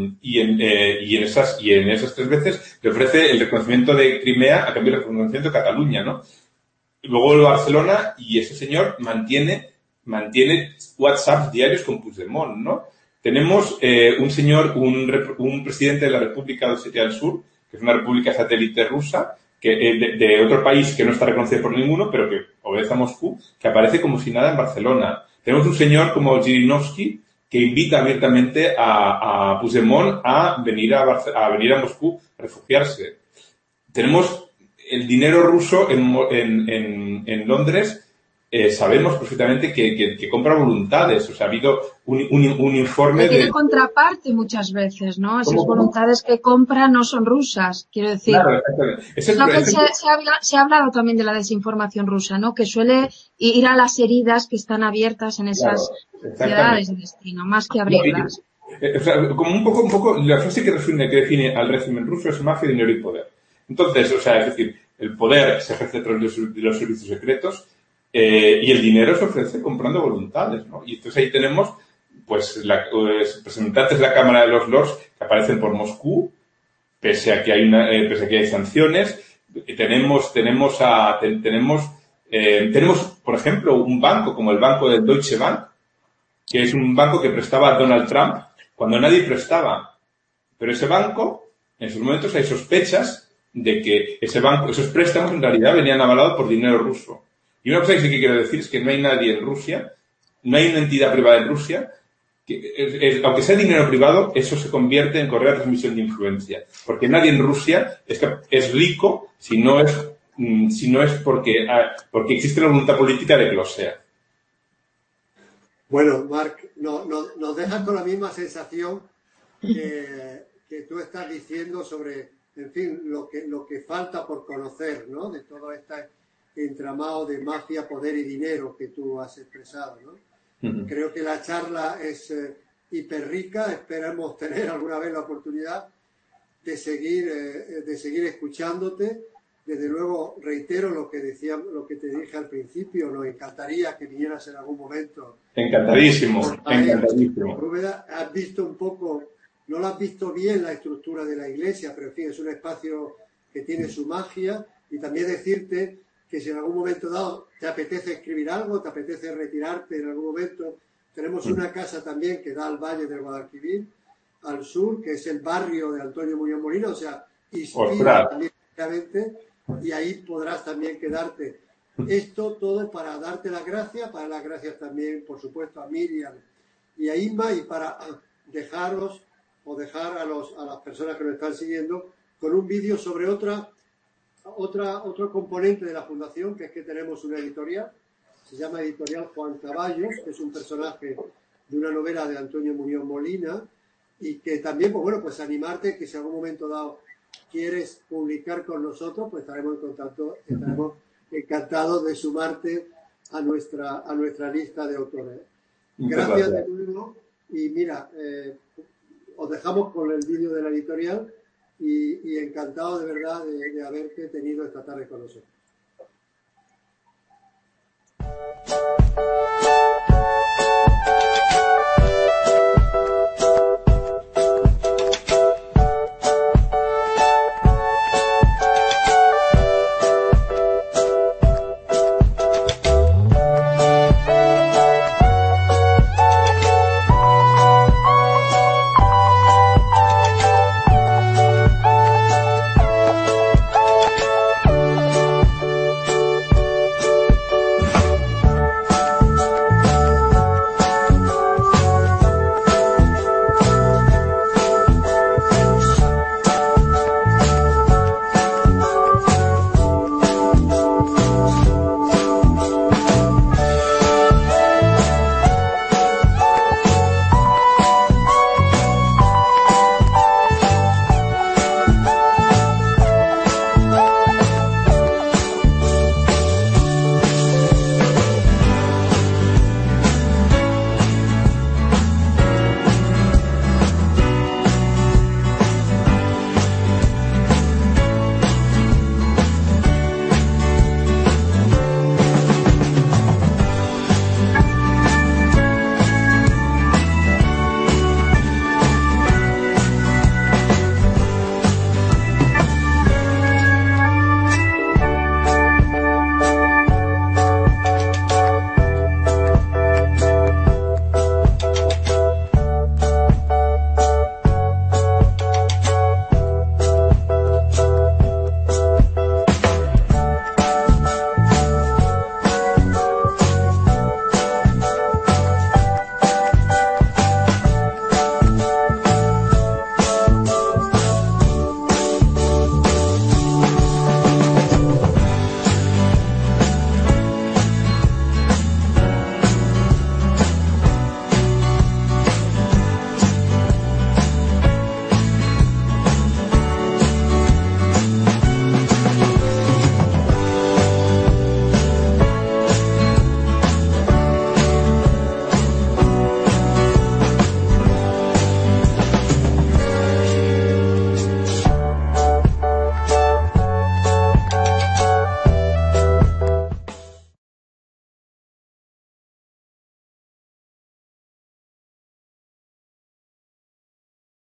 y en, eh, y en esas, y en esas tres veces le ofrece el reconocimiento de Crimea a cambio del reconocimiento de Cataluña, ¿no? Luego vuelve a Barcelona y ese señor mantiene, mantiene WhatsApp diarios con Puigdemont, ¿no? Tenemos, eh, un señor, un, un presidente de la República de Osetia del Sur, que es una república satélite rusa, que de, de otro país que no está reconocido por ninguno, pero que obedece a Moscú, que aparece como si nada en Barcelona. Tenemos un señor como Zhirinovsky, que invita abiertamente a, a Puigdemont a venir a, Barce- a venir a Moscú a refugiarse. Tenemos el dinero ruso en, en, en, en Londres. Eh, sabemos perfectamente que, que, que compra voluntades. O sea, ha habido un, un, un informe que tiene de... contraparte muchas veces, ¿no? Esas ¿Cómo, cómo? voluntades que compra no son rusas, quiero decir. Claro, exactamente. Es el, Lo que es el... se, se, habla, se ha hablado también de la desinformación rusa, ¿no? Que suele ir a las heridas que están abiertas en esas Claro, ciudades de destino, más que abrirlas. Eh, o sea, como un poco, un poco, la frase que define, que define al régimen ruso es mafia, dinero y poder. Entonces, o sea, es decir, el poder se ejerce a través de los, de los servicios secretos, eh, y el dinero se ofrece comprando voluntades, ¿no? Y entonces ahí tenemos, pues, la, pues, representantes de la Cámara de los Lords que aparecen por Moscú, pese a que hay una, eh, pese a que hay sanciones. Tenemos, tenemos a, ten, tenemos, eh, tenemos, por ejemplo, un banco como el banco del Deutsche Bank, que es un banco que prestaba a Donald Trump cuando nadie prestaba. Pero ese banco, en esos momentos hay sospechas de que ese banco, esos préstamos en realidad venían avalados por dinero ruso. Y una cosa que sí que quiero decir es que no hay nadie en Rusia, no hay una entidad privada en Rusia, que, es, es, aunque sea dinero privado, eso se convierte en correa de transmisión de influencia. Porque nadie en Rusia es, es rico si no es, si no es porque, porque existe la voluntad política de que lo sea. Bueno, Marc, no, no, nos dejas con la misma sensación que, que tú estás diciendo sobre, en fin, lo que, lo que falta por conocer, ¿no? De todo este entramado de mafia, poder y dinero que tú has expresado, ¿no? Uh-huh. Creo que la charla es eh, hiper rica. Esperamos tener alguna vez la oportunidad de seguir, eh, de seguir escuchándote desde luego reitero lo que decía, lo que te dije al principio, nos encantaría que vinieras en algún momento. Encantadísimo, encantadísimo. Rúbeda, has visto un poco, no lo has visto bien la estructura de la iglesia, pero en fin, es un espacio que tiene su magia, y también decirte que si en algún momento dado te apetece escribir algo, te apetece retirarte en algún momento, tenemos una casa también que da al Valle del Guadalquivir, al sur, que es el barrio de Antonio Muñoz Molina, o sea, inspira también, y ahí podrás también quedarte. Esto todo para darte las gracias, para las gracias también, por supuesto, a Miriam y a Inma, y para dejaros o dejar a, los, a las personas que nos están siguiendo con un vídeo sobre otra, otra, otro componente de la Fundación, que es que tenemos una editorial, se llama Editorial Juan Caballos, que es un personaje de una novela de Antonio Muñoz Molina, y que también, pues bueno, pues animarte que si en algún momento dado quieres publicar con nosotros, pues estaremos en contacto, estaremos encantados de sumarte a nuestra, a nuestra lista de autores. Gracias de nuevo, y mira, eh, os dejamos con el vídeo de la editorial, y, y encantado de verdad de, de haberte tenido esta tarde con nosotros.